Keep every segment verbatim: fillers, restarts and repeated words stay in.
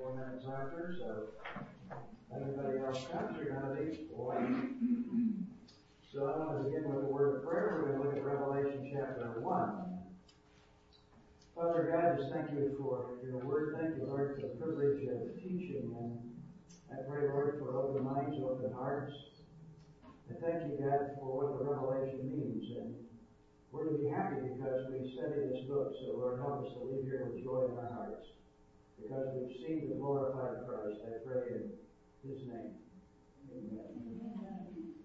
four minutes after, so everybody else comes, you're going to be late. So I want to begin with a word of prayer. We're going to look at Revelation chapter one. Father God, just thank you for your word. Thank you, Lord, for the privilege of teaching. And I pray, Lord, for open minds, open hearts. I thank you, God, for what the revelation means. And we're to be happy because we study this book. So, Lord, help us to leave here with joy in our hearts. Because we've seen the glorified Christ. I pray in his name. Amen.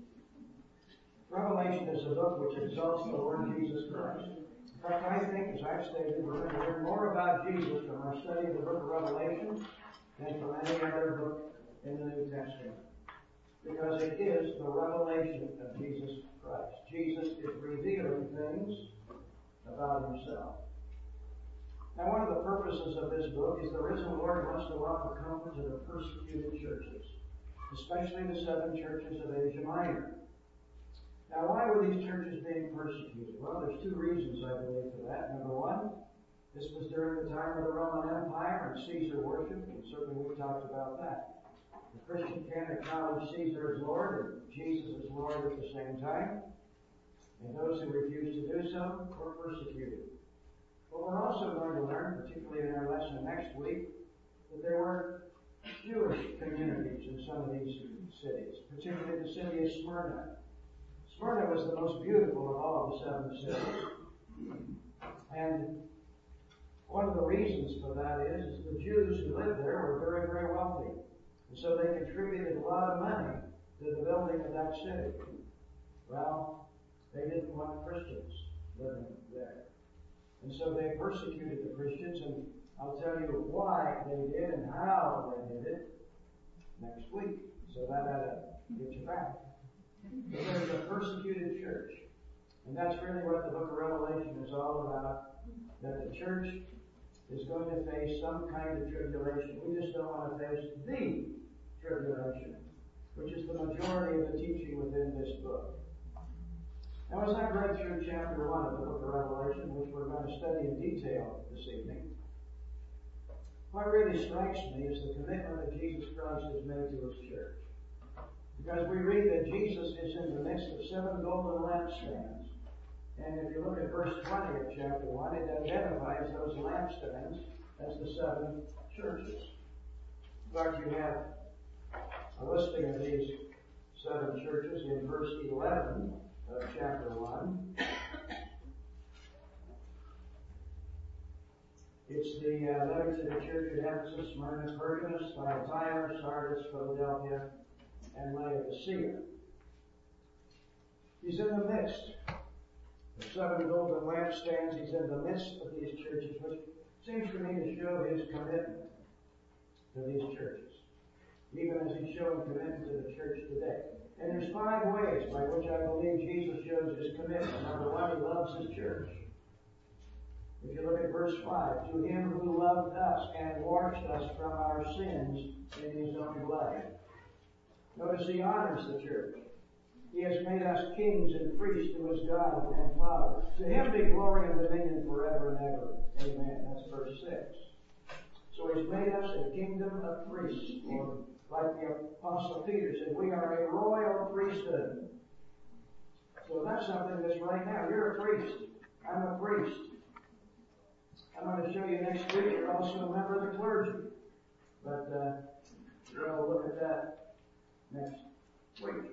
Revelation is a book which exalts the Lord Jesus Christ. In fact, I think, as I've stated, we're going to learn more about Jesus from our study of the book of Revelation than from any other book in the New Testament. Because it is the revelation of Jesus Christ. Jesus is revealing things about himself. Now, one of the purposes of this book is the risen Lord wants to offer comfort to the persecuted churches, especially the seven churches of Asia Minor. Now, why were these churches being persecuted? Well, there's two reasons, I believe, for that. Number one, this was during the time of the Roman Empire and Caesar worship, and certainly we talked about that. The Christian can't acknowledge Caesar as Lord and Jesus as Lord at the same time. And those who refuse to do so were persecuted. But we're also going to learn, particularly in our lesson next week, that there were Jewish communities in some of these cities, particularly the city of Smyrna. Smyrna was the most beautiful of all the seven cities. And one of the reasons for that is, is the Jews who lived there were very, very wealthy. And so they contributed a lot of money to the building of that city. Well, they didn't want Christians living there. And so they persecuted the Christians, and I'll tell you why they did and how they did it next week. So that ought to get you back. But there's a persecuted church. And that's really what the book of Revelation is all about. That the church is going to face some kind of tribulation. We just don't want to face the tribulation, which is the majority of the teaching within this book. Now, as I've read through chapter one of the book of Revelation, which we're going to study in detail this evening, what really strikes me is the commitment that Jesus Christ has made to his church. Because we read that Jesus is in the midst of seven golden lampstands. And if you look at verse twenty of chapter one, it identifies those lampstands as the seven churches. In fact, you have a listing of these seven churches in verse eleven of chapter one. It's the uh, letter to the church at Ephesus, Smyrna, Pergamos, Thyatira, Sardis, Philadelphia, and Laodicea. He's in the midst of seven golden lampstands. He's in the midst of these churches, which seems to me to show his commitment to these churches, even as he's showing commitment to the church today. And there's five ways by which I believe Jesus shows his commitment. Number one, he loves his church. If you look at verse five, to him who loved us and washed us from our sins in his own blood. Notice he honors the church. He has made us kings and priests to his God and Father. To him be glory and dominion forever and ever. Amen. That's verse six. So he's made us a kingdom of priests. Or like the Apostle Peter said, we are a royal priesthood. So that's something that's right now. You're a priest. I'm a priest. I'm going to show you next week. You're also a member of the clergy. But uh, we'll look at that next week.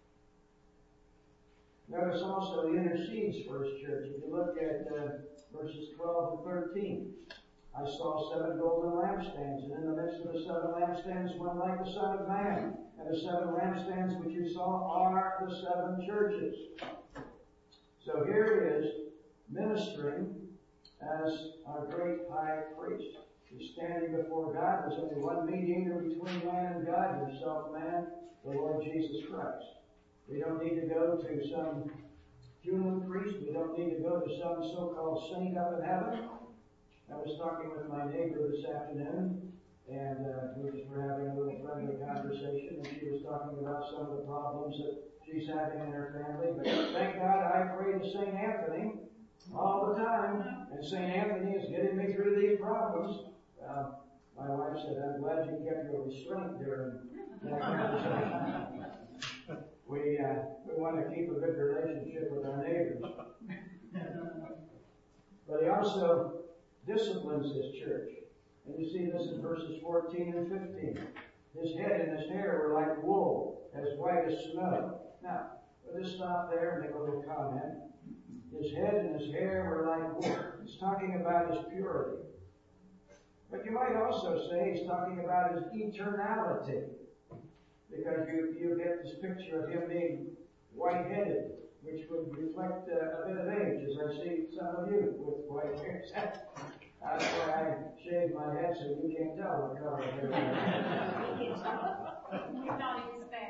Notice also he intercedes for his church. If you look at uh, verses twelve and thirteen, I saw seven golden lampstands, and in the midst of the seven lampstands one like the Son of Man. And the seven lampstands which you saw are the seven churches. So here he is ministering as our great high priest. He's standing before God. There's only one mediator between man and God, himself man, the Lord Jesus Christ. We don't need to go to some human priest. We don't need to go to some so-called saint up in heaven. I was talking with my neighbor this afternoon, and uh, we just were having a little friendly conversation, and she was talking about some of the problems that she's having in her family. But thank God I pray to Saint Anthony all the time, and Saint Anthony is getting me through these problems. Uh, my wife wife said, I'm glad you kept your restraint during that conversation. We, uh, we want to keep a good relationship with our neighbors. But he also disciplines his church. And you see this in verses fourteen and fifteen. His head and his hair were like wool, as white as snow. Now, we'll just stop there and make a little comment. His head and his hair were like wool. He's talking about his purity. But you might also say he's talking about his eternality. Because you, you get this picture of him being white-headed, which would reflect uh, a bit of age, as I see some of you with white hair. That's why I shaved my head so you can't tell what color hair I am. We thought it was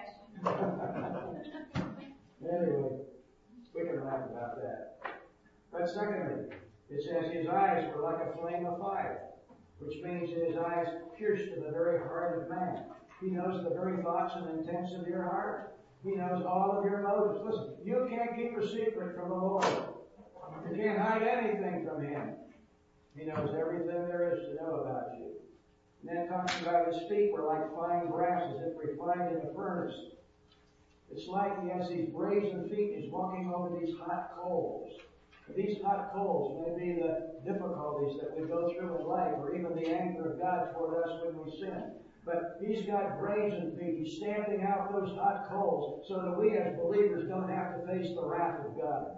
fashion. Anyway, we can laugh about that. But secondly, it says his eyes were like a flame of fire, which means that his eyes pierced to the very heart of man. He knows the very thoughts and intents of your heart. He knows all of your motives. Listen, you can't keep a secret from the Lord. You can't hide anything from Him. He knows everything there is to know about you. And then talking about his feet were like fine brass, as if refined in a furnace. It's like he has these brazen feet, he's walking over these hot coals. These hot coals may be the difficulties that we go through in life, or even the anger of God toward us when we sin. But he's got brazen feet. He's stamping out those hot coals so that we as believers don't have to face the wrath of God.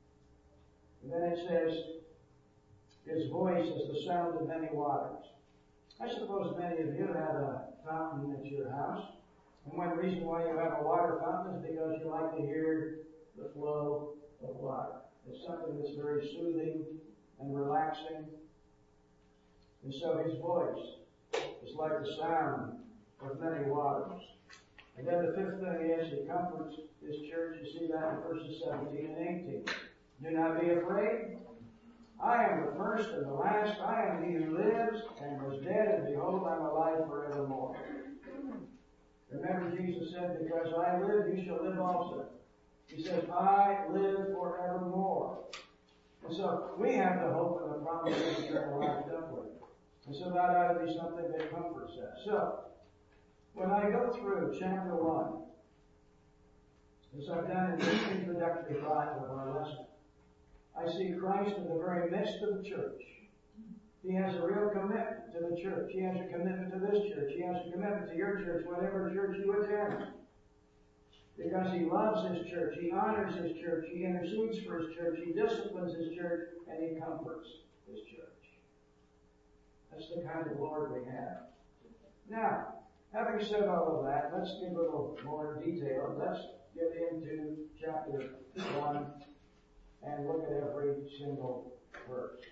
And then it says, his voice is the sound of many waters. I suppose many of you have a fountain at your house. And one reason why you have a water fountain is because you like to hear the flow of water. It's something that's very soothing and relaxing. And so his voice is like the sound of many waters. And then the fifth thing is he comforts his church. You see that in verses seventeen and eighteen. Do not be afraid. I am the first and the last. I am he who lives and was dead, and behold, I am alive forevermore. Remember, Jesus said, because I live, you shall live also. He says, I live forevermore. And so we have the hope and the promise of eternal life, don't we? And so that ought to be something that comforts us. So, when I go through chapter one, as I've done in the introductory part of our lesson, I see Christ in the very midst of the church. He has a real commitment to the church. He has a commitment to this church. He has a commitment to your church, whatever church you attend. Because he loves his church. He honors his church. He intercedes for his church. He disciplines his church. And he comforts his church. That's the kind of Lord we have. Now, having said all of that, let's get a little more detail. Let's get into chapter one and look at every single verse.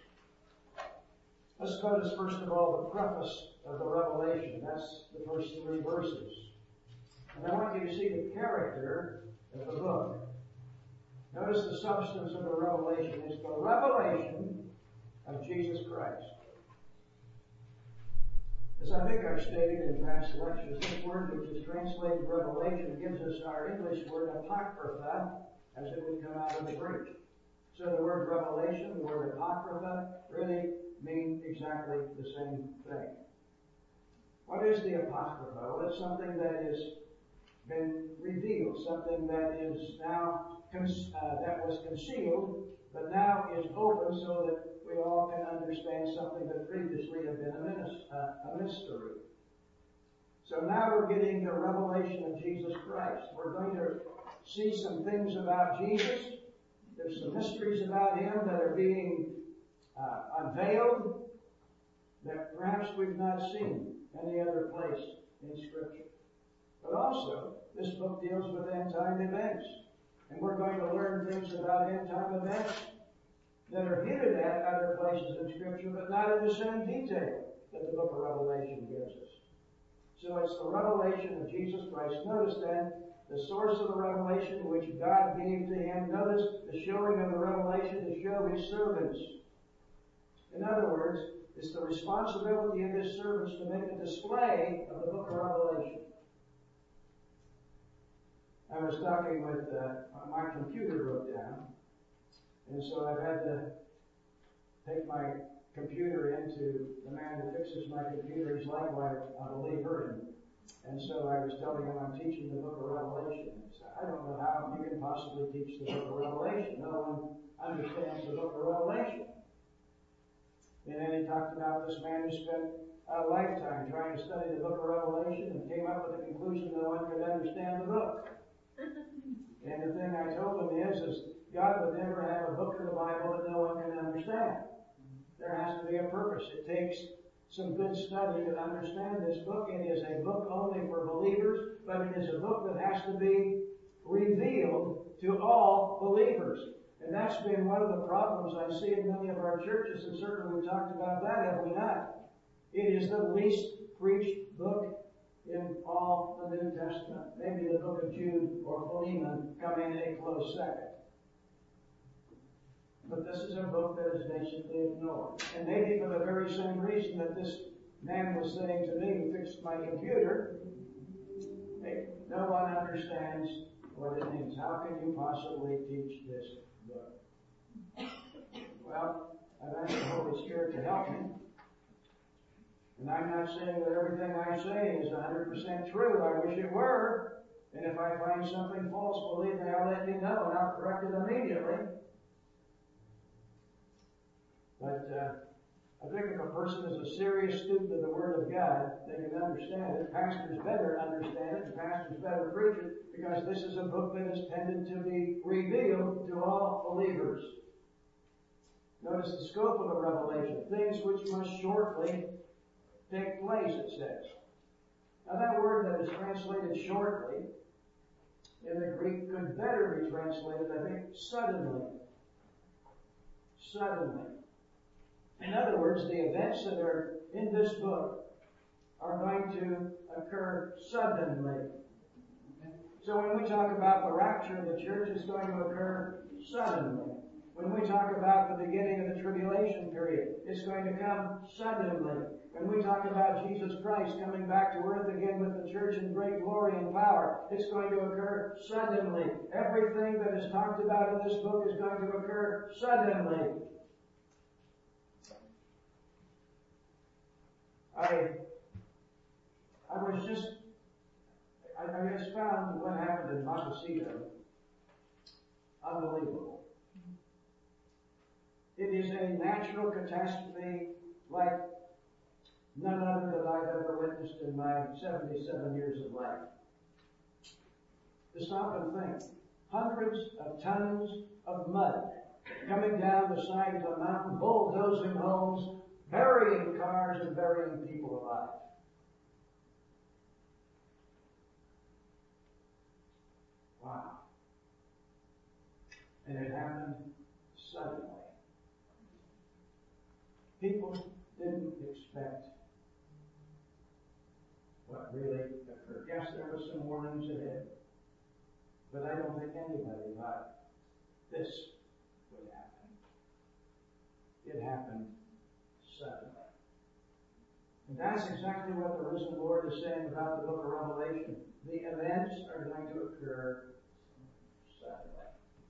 Let's notice, first of all, the preface of the Revelation. That's the first three verses. And I want you to see the character of the book. Notice the substance of the revelation. It's the revelation of Jesus Christ. As I think I've stated in past lectures, this word which is translated revelation gives us our English word apocrypha, as it would come out of the Greek. So the word revelation, the word apocrypha, really mean exactly the same thing. What is the apocrypha? Well, it's something that has been revealed, something that is now uh, that was concealed, but now is open so that we all can understand something that previously had been a, uh, a mystery. So now we're getting the revelation of Jesus Christ. We're going to see some things about Jesus. There's some mysteries about him that are being uh, unveiled that perhaps we've not seen any other place in Scripture. But also, this book deals with end-time events. And we're going to learn things about end-time events that are hinted at other places in Scripture, but not in the same detail that the book of Revelation gives us. So it's the revelation of Jesus Christ. Notice then, the source of the revelation which God gave to him. Notice the showing of the revelation to show his servants. In other words, it's the responsibility of his servants to make a display of the book of Revelation. I was talking with, uh, my computer broke down, and so I've had to take my computer into the man who fixes my computer. He's likewise a believer, and and so I was telling him I'm teaching the book of Revelation. He said, I don't know how you can possibly teach the book of Revelation. No one understands the book of Revelation. And then he talked about this man who spent a lifetime trying to study the book of Revelation and came up with the conclusion no one could understand the book. And the thing I told him is, is God would never have a book of the Bible that no one can understand. There has to be a purpose. It takes some good study to understand this book. It is a book only for believers, but it is a book that has to be revealed to all believers. And that's been one of the problems I see in many of our churches, and certainly we talked about that, have we not? It is the least preached book in all the New Testament. Maybe the book of Jude or Philemon come in a close second. But this is a book that is basically ignored. And maybe for the very same reason that this man was saying to me who fixed my computer, hey, no one understands what it means. How can you possibly teach this book? Well, I've asked the Holy Spirit to help me. And I'm not saying that everything I say is one hundred percent true. I wish it were. And if I find something false, believe me, I'll let you know and I'll correct it immediately. But uh, I think if a person is a serious student of the Word of God, they can understand it. Pastors better understand it, and pastors better preach it, because this is a book that is intended to be revealed to all believers. Notice the scope of the revelation. Things which must shortly take place, it says. Now that word that is translated shortly, in the Greek, could better be translated, I think, suddenly. Suddenly. In other words, the events that are in this book are going to occur suddenly. So when we talk about the rapture of the church, it's going to occur suddenly. When we talk about the beginning of the tribulation period, it's going to come suddenly. When we talk about Jesus Christ coming back to earth again with the church in great glory and power, it's going to occur suddenly. Everything that is talked about in this book is going to occur suddenly. I, I was just, I, I just found what happened in Montecito unbelievable. It is a natural catastrophe like none other that I've ever witnessed in my seventy-seven years of life. To stop and think, hundreds of tons of mud coming down the side of a mountain, bulldozing homes, burying cars and burying people alive. Wow. And it happened suddenly. People didn't expect what really occurred. Yes, there were some warnings ahead, but I don't think anybody thought this would happen. It happened suddenly. And that's exactly what the risen Lord is saying about the book of Revelation. The events are going to occur suddenly.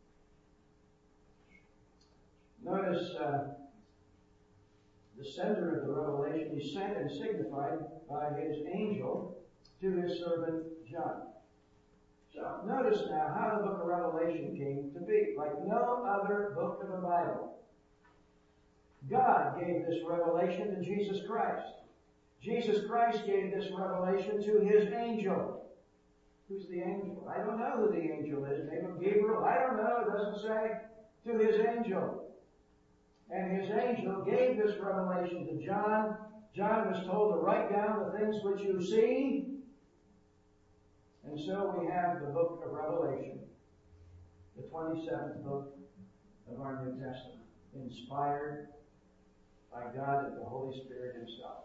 Notice uh, the sender of the revelation is sent and signified by his angel to his servant John. So notice now how the book of Revelation came to be. Like no other book of the Bible, God gave this revelation to Jesus Christ. Jesus Christ gave this revelation to his angel. Who's the angel? I don't know who the angel is. Name of Gabriel? I don't know. It doesn't say. To his angel. And his angel gave this revelation to John. John was told to write down the things which you see. And so we have the book of Revelation, the twenty-seventh book of our New Testament, inspired by God and the Holy Spirit himself.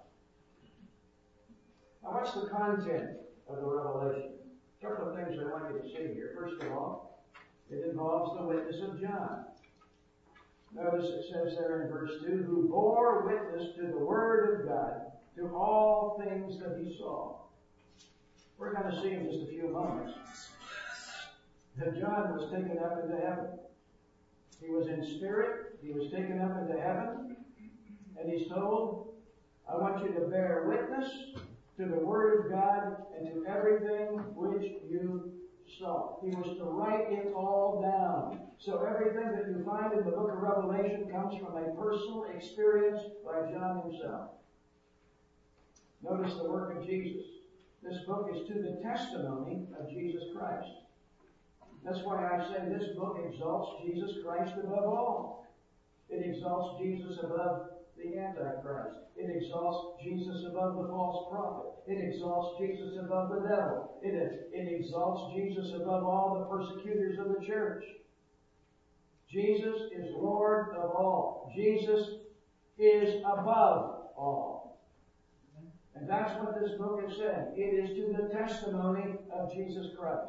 Now, what's the content of the revelation? A couple of things I want you to see here. First of all, it involves the witness of John. Notice it says there in verse two, who bore witness to the Word of God, to all things that he saw. We're going to see in just a few moments that John was taken up into heaven. He was in spirit. He was taken up into heaven. And he's told, I want you to bear witness to the Word of God and to everything which you saw. He was to write it all down. So everything that you find in the book of Revelation comes from a personal experience by John himself. Notice the work of Jesus. This book is to the testimony of Jesus Christ. That's why I say this book exalts Jesus Christ above all. It exalts Jesus above the Antichrist. It exalts Jesus above the false prophet. It exalts Jesus above the devil. It, it exalts Jesus above all the persecutors of the church. Jesus is Lord of all. Jesus is above all. And that's what this book is saying. It is to the testimony of Jesus Christ.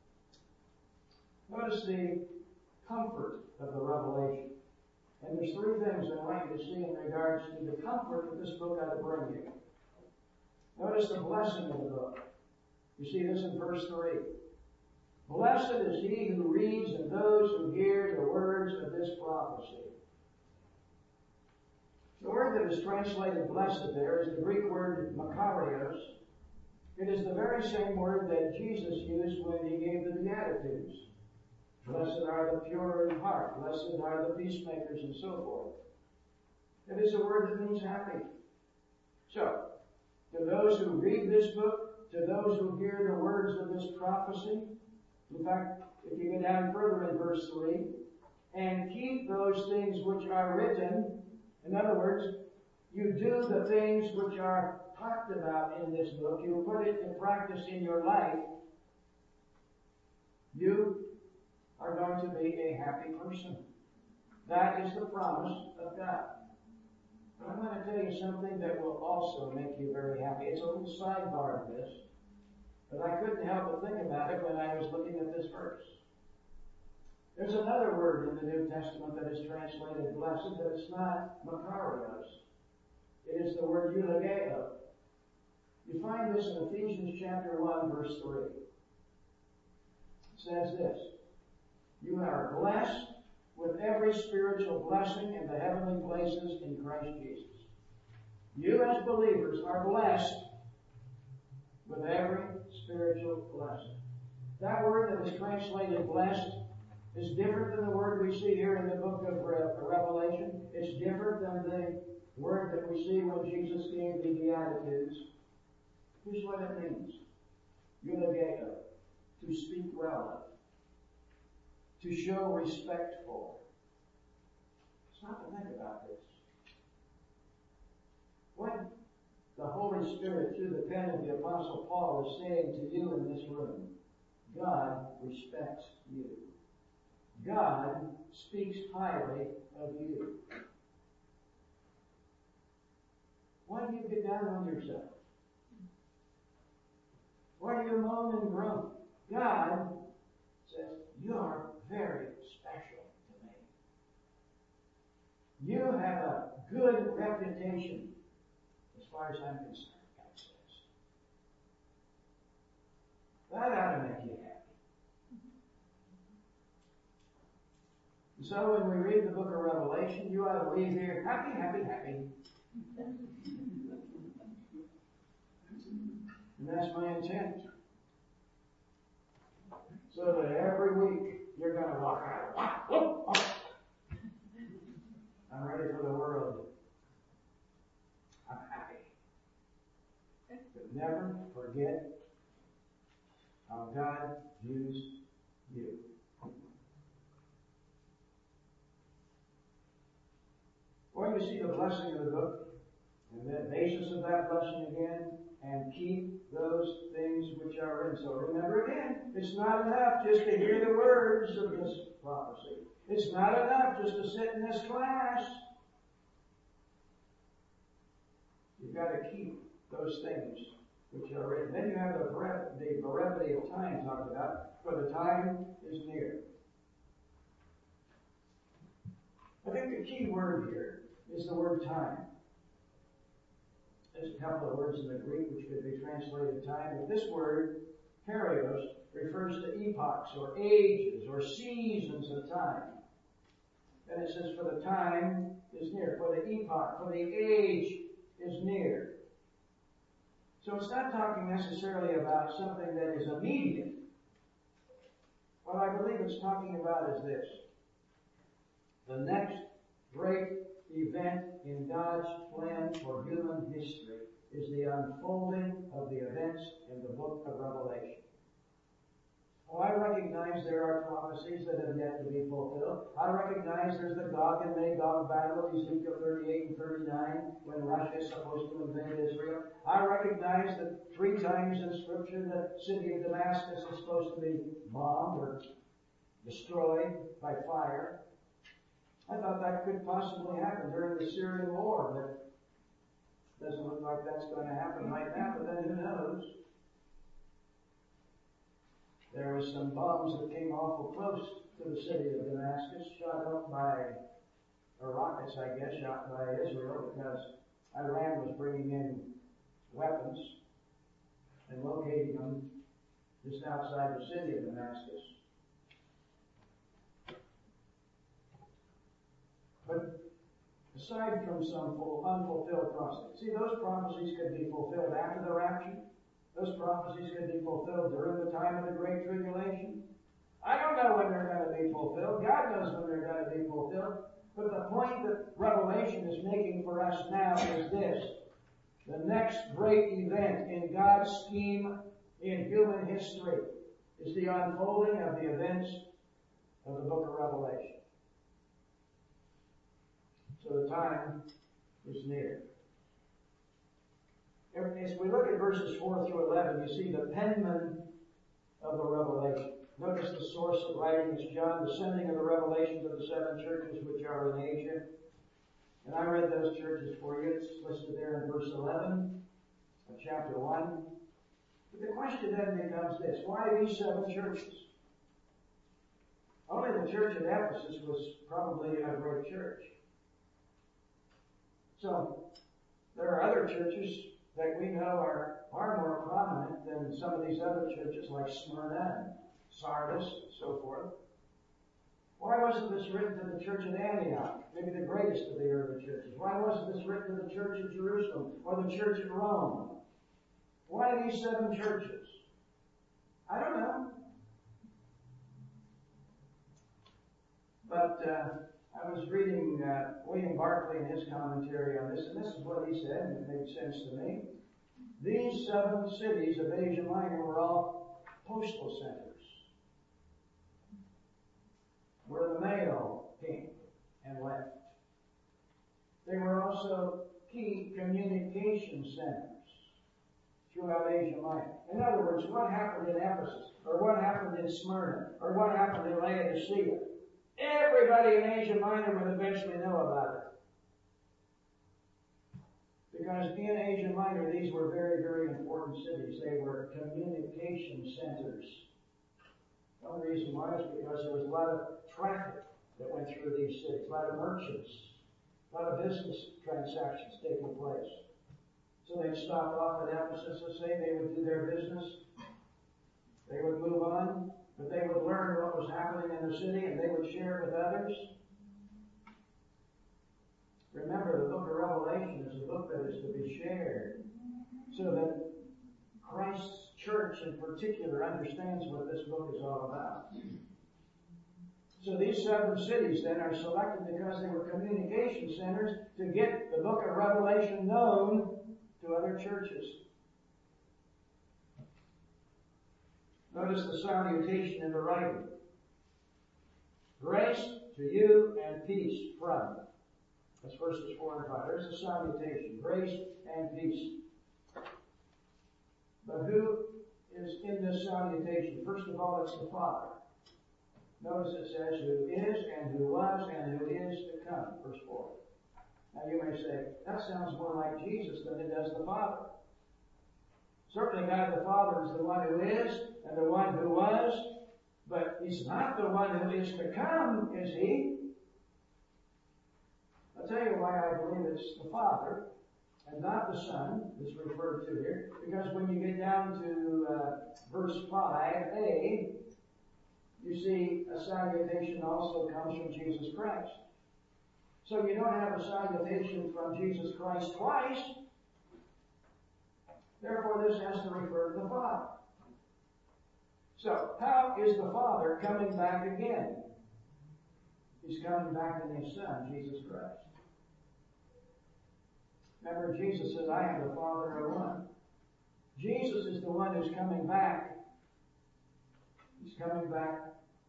Notice the comfort of the revelation. And there's three things I want you to see in regards to the comfort that this book ought to bring you. Notice the blessing of the book. You see this in verse three. Blessed is he who reads and those who hear the words of this prophecy. The word that is translated blessed there is the Greek word makarios. It is the very same word that Jesus used when he gave the Beatitudes. Blessed are the pure in heart. Blessed are the peacemakers, and so forth. It is a word that means happy. So, to those who read this book, to those who hear the words of this prophecy, in fact, if you go down further in verse three, and keep those things which are written, in other words, you do the things which are talked about in this book, you put it in practice in your life, you are going to be a happy person. That is the promise of God. But I'm going to tell you something that will also make you very happy. It's a little sidebar of this, but I couldn't help but think about it when I was looking at this verse. There's another word in the New Testament that is translated blessed, but it's not makarios. It is the word eulogeo. You find this in Ephesians chapter one, verse three. It says this, you are blessed with every spiritual blessing in the heavenly places in Christ Jesus. You as believers are blessed with every spiritual blessing. That word that is translated blessed is different than the word we see here in the book of Revelation. It's different than the word that we see when Jesus gave the Beatitudes. Here's what it means. Eulogeo, to speak well of. To show respect for. Stop and think about this. What the Holy Spirit, through the pen of the Apostle Paul, is saying to you in this room, God respects you. God speaks highly of you. Why do you get down on yourself? Why do you moan and groan? God says, you're very special to me. You have a good reputation as far as I'm concerned, God says. That ought to make you happy. And so when we read the book of Revelation, you ought to leave here happy, happy, happy. And that's my intent. So that every week you're going to walk out. Whoop, whoop. I'm ready for the world. I'm happy. But never forget how God used you. Well, you see the blessing of the book, and the basis of that blessing again, and keep those things which are written. So remember again, it's not enough just to hear the words of this prophecy. It's not enough just to sit in this class. You've got to keep those things which are written. Then you have the brevity, the brevity of time talked about, for the time is near. I think the key word here is the word time. There's a couple of words in the Greek which could be translated time, but this word, perios, refers to epochs or ages or seasons of time. And it says, for the time is near, for the epoch, for the age is near. So it's not talking necessarily about something that is immediate. What I believe it's talking about is this. The next great event in God's plan for human history is the unfolding of the events in the book of Revelation. Oh, I recognize there are prophecies that have yet to be fulfilled. I recognize there's the Gog and Magog battle of Ezekiel thirty-eight and thirty-nine when Russia is supposed to invade Israel. I recognize that three times in Scripture the city of Damascus is supposed to be bombed or destroyed by fire. I thought that could possibly happen during the Syrian war, but it doesn't look like that's going to happen right now, but then who knows? There was some bombs that came awful close to the city of Damascus, shot up by, or rockets, I guess, shot by Israel because Iran was bringing in weapons and locating them just outside the city of Damascus. But aside from some full, unfulfilled prophecies, see, those prophecies could be fulfilled after the rapture. Those prophecies could be fulfilled during the time of the Great Tribulation. I don't know when they're going to be fulfilled. God knows when they're going to be fulfilled. But the point that Revelation is making for us now is this. The next great event in God's scheme in human history is the unfolding of the events of the book of Revelation. So the time is near. As we look at verses four through eleven, you see the penman of the revelation. Notice the source of writing is John, the sending of the revelation to the seven churches which are in Asia. And I read those churches for you. It's listed there in verse eleven of chapter one. But the question then becomes this. Why these seven churches? Only the church at Ephesus was probably a great church. So, there are other churches that we know are far more prominent than some of these other churches like Smyrna and Sardis and so forth. Why wasn't this written to the church at Antioch, maybe the greatest of the early churches? Why wasn't this written to the church at Jerusalem or the church at Rome? Why these seven churches? I don't know. But uh, I was reading uh, William Barclay in his commentary on this, and this is what he said, and it made sense to me. These seven cities of Asia Minor were all postal centers, where the mail came and left. They were also key communication centers throughout Asia Minor. In other words, what happened in Ephesus, or what happened in Smyrna, or what happened in Laodicea, everybody in Asia Minor would eventually know about it. Because in Asia Minor, these were very, very important cities. They were communication centers. The only reason why is because there was a lot of traffic that went through these cities, a lot of merchants, a lot of business transactions taking place. So they'd stop off at Ephesus, let's say, they would do their business. They would move on. But they would learn what was happening in the city and they would share it with others. Remember, the book of Revelation is a book that is to be shared so that Christ's church in particular understands what this book is all about. So these seven cities then are selected because they were communication centers to get the book of Revelation known to other churches. Notice the salutation in the writing. Grace to you and peace from. That's verses four and five. There's the salutation. Grace and peace. But who is in this salutation? First of all, it's the Father. Notice it says who is and who was and who is to come. Verse four. Now you may say, that sounds more like Jesus than it does the Father. Certainly God the Father is the one who is and the one who was, but He's not the one who is to come, is He? I'll tell you why I believe it's the Father and not the Son that's referred to here, because when you get down to uh, verse five a, you see a salutation also comes from Jesus Christ. So you don't have a salutation from Jesus Christ twice. Therefore, this has to refer to the Father. So, how is the Father coming back again? He's coming back in His Son, Jesus Christ. Remember, Jesus said, I and the Father are one. Jesus is the one who's coming back. He's coming back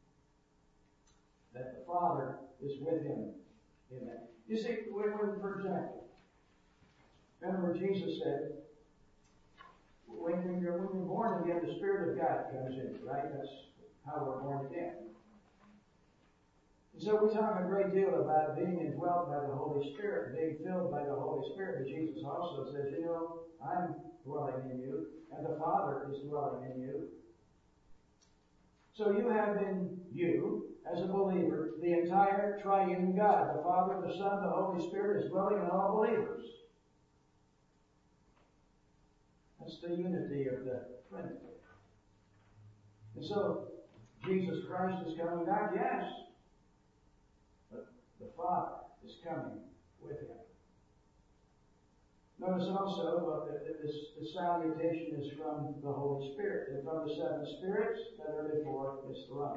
that the Father is with Him in that. You see, when, when, for example, remember Jesus said, when, when, you're, when you're born again, the Spirit of God comes in, right? That's how we're born again. And so we talk a great deal about being indwelt by the Holy Spirit, being filled by the Holy Spirit. But Jesus also says, you know, I'm dwelling in you, and the Father is dwelling in you. So you have in you, as a believer, the entire triune God. The Father, the Son, the Holy Spirit is dwelling in all believers. That's the unity of the Trinity. And so, Jesus Christ is coming back, yes. But the Father is coming with Him. Notice also uh, that this, the salutation is from the Holy Spirit and from the seven spirits that are before His throne.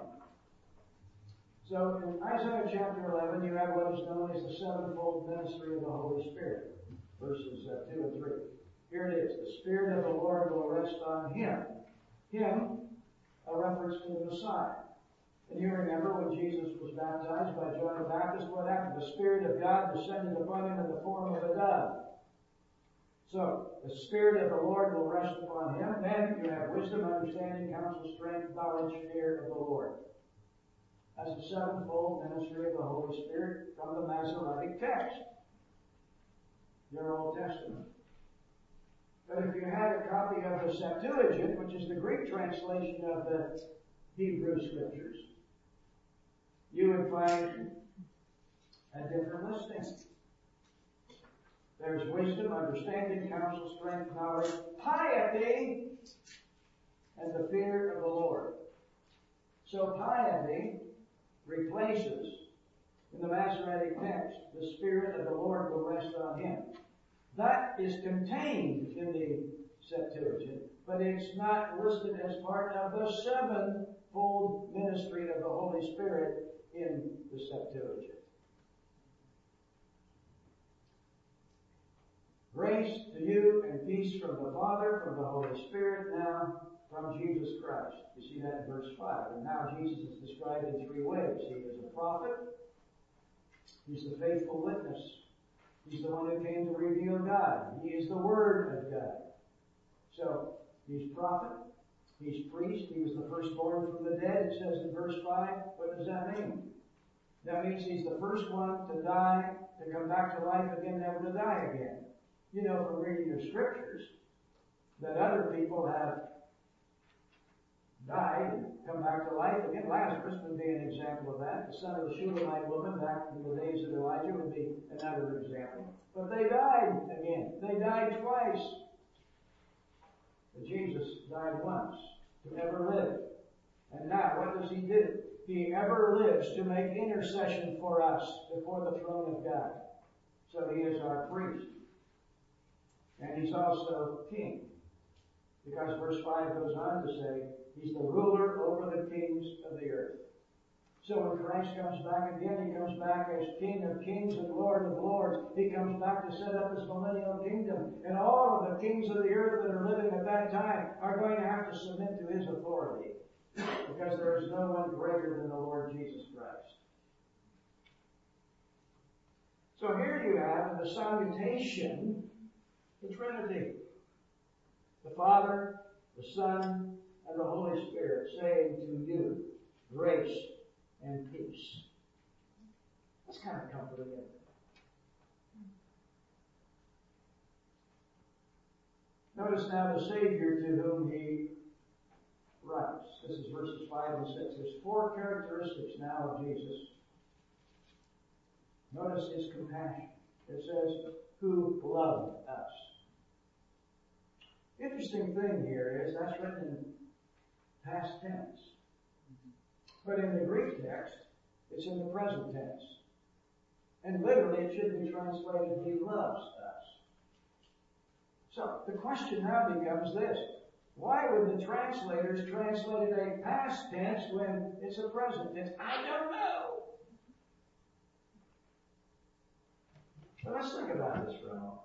So in Isaiah chapter eleven, you have what is known as the sevenfold ministry of the Holy Spirit, verses uh, two and three. Here it is. The Spirit of the Lord will rest on Him. Him, a reference to the Messiah. And you remember when Jesus was baptized by John the Baptist, what happened? The Spirit of God descended upon Him in the form of a dove. So, the Spirit of the Lord will rest upon Him. Then you have wisdom, understanding, counsel, strength, knowledge, fear of the Lord. That's the sevenfold ministry of the Holy Spirit from the Masoretic text, your Old Testament. But if you had a copy of the Septuagint, which is the Greek translation of the Hebrew Scriptures, you would find a different listing. There's wisdom, understanding, counsel, strength, knowledge, piety, and the fear of the Lord. So piety replaces, in the Masoretic text, the Spirit of the Lord will rest on Him. That is contained in the Septuagint, but it's not listed as part of the sevenfold ministry of the Holy Spirit in the Septuagint. Grace to you and peace from the Father, from the Holy Spirit, now from Jesus Christ. You see that in verse five. And now Jesus is described in three ways. He is a prophet. He's the faithful witness. He's the one who came to reveal God. He is the Word of God. So, he's prophet. He's priest. He was the firstborn from the dead. It says in verse five. What does that mean? That means he's the first one to die, to come back to life again, never to die again. You know from reading the Scriptures that other people have died and come back to life again. Lazarus would be an example of that. The son of the Shulamite woman back in the days of Elijah would be another example. But they died again. They died twice. But Jesus died once to ever live. And now what does He do? He ever lives to make intercession for us before the throne of God. So He is our priest. And He's also king. Because verse five goes on to say, He's the ruler over the kings of the earth. So when Christ comes back again, He comes back as King of kings and Lord of lords. He comes back to set up His millennial kingdom. And all of the kings of the earth that are living at that time are going to have to submit to His authority. Because there is no one greater than the Lord Jesus Christ. So here you have in the salutation the Trinity. The Father, the Son, and the Holy Spirit saying to you, grace and peace. That's kind of comforting, isn't it? Notice now the Savior to whom He writes. This is verses five and six. There's four characteristics now of Jesus. Notice His compassion. It says, who loved us. Interesting thing here is that's written in past tense. But in the Greek text, it's in the present tense. And literally it should be translated, He loves us. So the question now becomes this. Why would the translators translate a past tense when it's a present tense? I don't know. But let's think about this for a moment.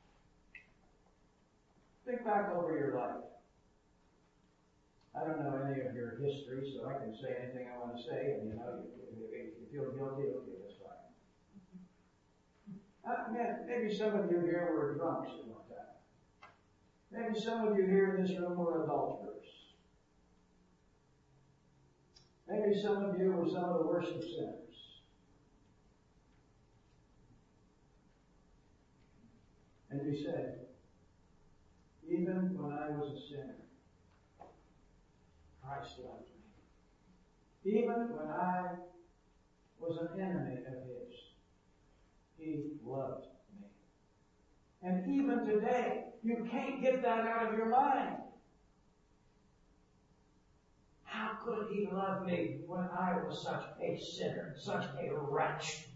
Think back over your life. I don't know any of your history, so I can say anything I want to say, and you know, if you feel guilty, okay, that's fine. Uh, man, maybe some of you here were drunks at one time. Maybe some of you here in this room were adulterers. Maybe some of you were some of the worst of sinners. And you said, even when I was a sinner, Christ loved me. Even when I was an enemy of His, He loved me. And even today, you can't get that out of your mind. How could He love me when I was such a sinner, such a wretch?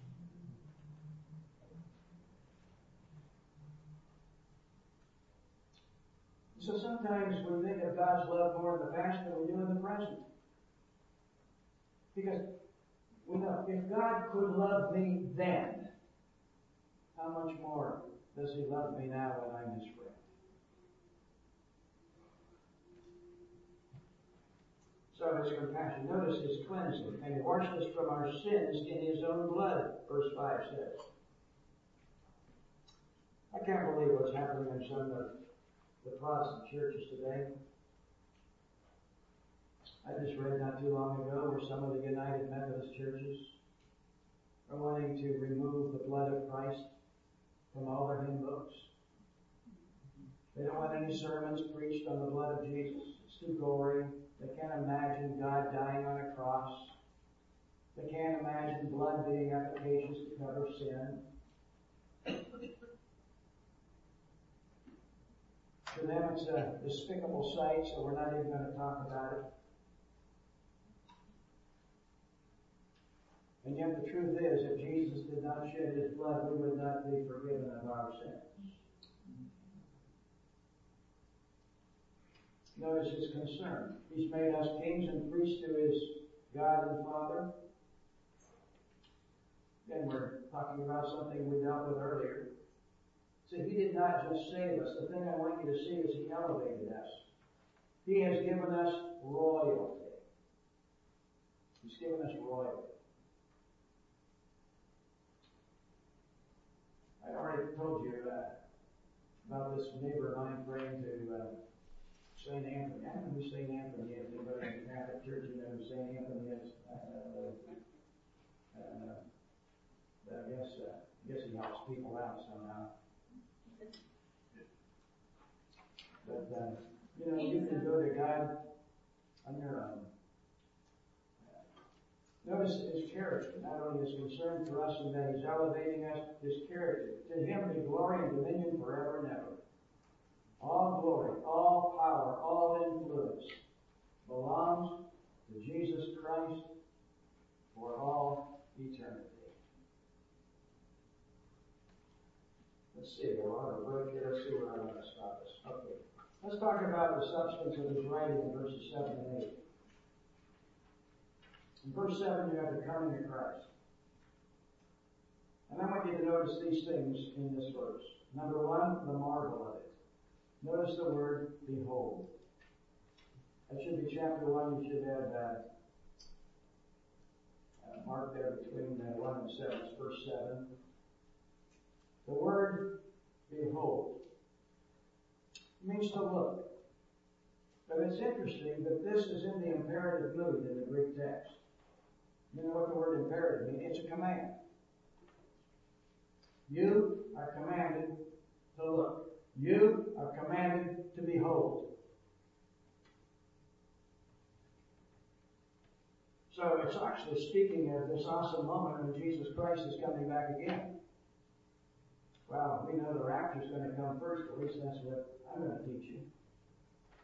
So sometimes we think of God's love more in the past than we do in the present. Because we know, if God could love me then, how much more does He love me now when I'm His friend? So His compassion. Notice His cleansing. And He washed us from our sins in His own blood, verse five says. I can't believe what's happening in some of the Protestant churches today. I just read not too long ago where some of the United Methodist churches are wanting to remove the blood of Christ from all their hymn books. They don't want any sermons preached on the blood of Jesus. It's too gory. They can't imagine God dying on a cross. They can't imagine blood being efficacious to cover sin. To them, it's a despicable sight, so we're not even going to talk about it. And yet the truth is, if Jesus did not shed His blood, we would not be forgiven of our sins. Notice His concern. He's made us kings and priests to His God and Father. Again, we're talking about something we dealt with earlier. So He did not just save us. The thing I want you to see is He elevated us. He has given us royalty. He's given us royalty. I already told you uh, about this neighbor of mine praying to uh, Saint Anthony. I don't know who Saint Anthony is. Anybody in the Catholic Church, you know who Saint Anthony is? Uh, uh, I guess, uh, I guess he helps people out somehow. But, uh, you know, you can go to God on your own. Notice His character. Not only is concerned for us in that He's elevating us, His character. To Him be glory and dominion forever and ever. All glory, all power, all influence belongs to Jesus Christ for all eternity. Let's see, we're on a break here. Let's see where I want to stop this. Okay. Let's talk about the substance of His writing in verses seven and eight. In verse seven, you have the coming of Christ. And I want you to notice these things in this verse. Number one, the marvel of it. Notice the word, behold. That should be chapter one. You should have uh, uh, marked there between uh, one and seven. It's verse seven. The word, behold, means to look. But it's interesting that this is in the imperative mood in the Greek text. You know what the word imperative means? It's a command. You are commanded to look. You are commanded to behold. So it's actually speaking of this awesome moment when Jesus Christ is coming back again. Well, we know the rapture is going to come first. At least that's what I'm going to teach you.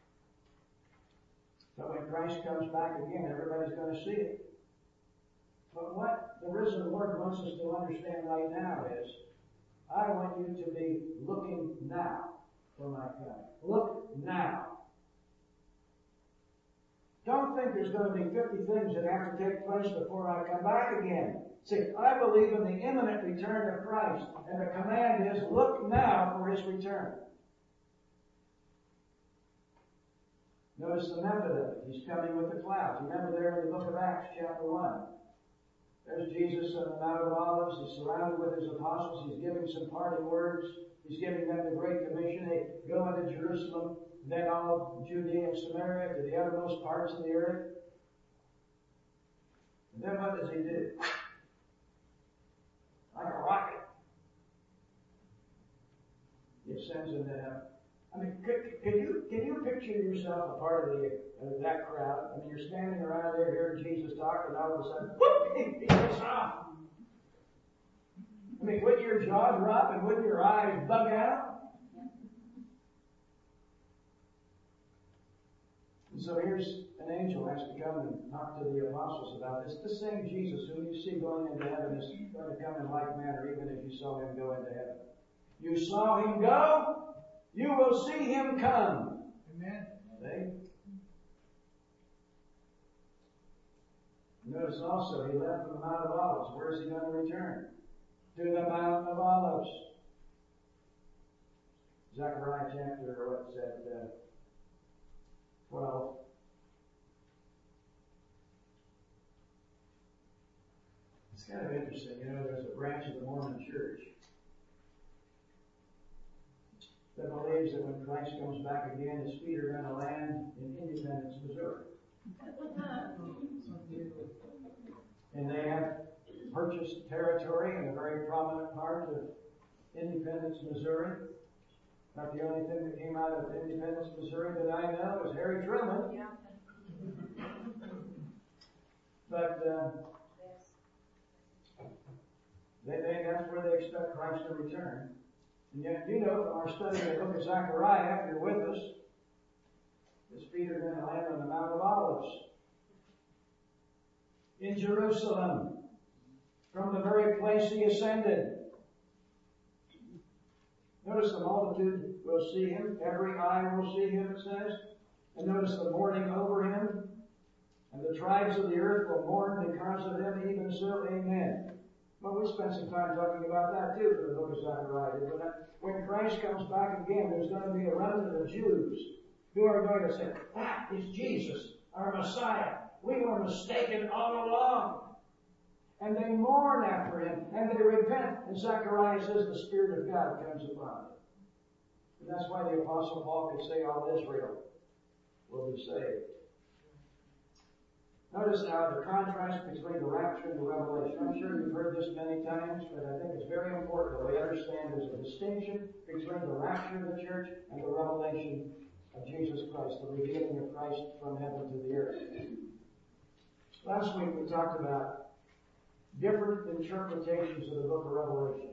But when Christ comes back again, everybody's going to see it. But what the risen Lord wants us to understand right now is, I want you to be looking now for my coming. Look now. Don't think there's going to be fifty things that have to take place before I come back again. See, I believe in the imminent return of Christ, and the command is, look now for His return. Notice the method of it. He's coming with the clouds. Remember there in the book of Acts, chapter one. There's Jesus on the Mount of Olives. He's surrounded with His apostles. He's giving some parting words. He's giving them the Great Commission. They go into Jerusalem, then all of Judea and Samaria to the uttermost parts of the earth. And then what does He do? Like a rocket. He ascends into heaven. I mean, could, could you, can you picture yourself a part of the, uh, that crowd? I mean, you're standing around there hearing Jesus talk, and all of a sudden, whoop, he, he takes off. I mean, wouldn't your jaw drop and wouldn't your eyes bug out? And so here's an angel has to come and talk to the apostles about this. This same Jesus whom you see going into heaven is going to come in like manner, even as you saw Him go into heaven. You saw Him go, you will see Him come. Amen. See? Notice also, He left from the Mount of Olives. Where is He going to return? To the Mount of Olives. Zechariah chapter, what's that, uh, twelve. It's kind of interesting, you know, there's a branch of the Mormon Church that believes that when Christ comes back again, His feet are going to land in Independence, Missouri. And they have purchased territory in a very prominent part of Independence, Missouri. Not the only thing that came out of Independence, Missouri that I know is Harry Truman. Yeah. But uh, they, they, that's where they expect Christ to return. And yet, you know, from our study of the book of Zechariah, if you're with us, His feet are going to land on the Mount of Olives. In Jerusalem, from the very place He ascended. Notice the multitude will see Him. Every eye will see Him, it says. And notice the mourning over Him. And the tribes of the earth will mourn because of Him. Even so, amen. Well, we spent some time talking about that too for the book of Zechariah. But when Christ comes back again, there's going to be a remnant of Jews who are going to say, that is Jesus, our Messiah. We were mistaken all along. And they mourn after Him, and they repent. And Zechariah says the Spirit of God comes upon them. And that's why the Apostle Paul could say all Israel will be saved. Notice now the contrast between the rapture and the revelation. I'm sure you've heard this many times, but I think it's very important that we understand there's a distinction between the rapture of the church and the revelation of Jesus Christ, the revealing of Christ from heaven to the earth. Last week we talked about different interpretations of the book of Revelation.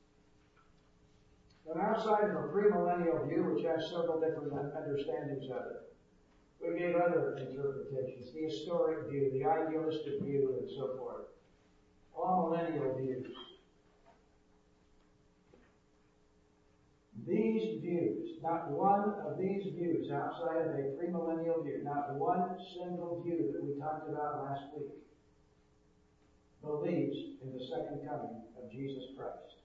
And outside of a premillennial view, which has several different understandings of it, we gave other interpretations, the historic view, the idealistic view, and so forth. All millennial views. These views, not one of these views outside of a premillennial view, not one single view that we talked about last week, believes in the second coming of Jesus Christ.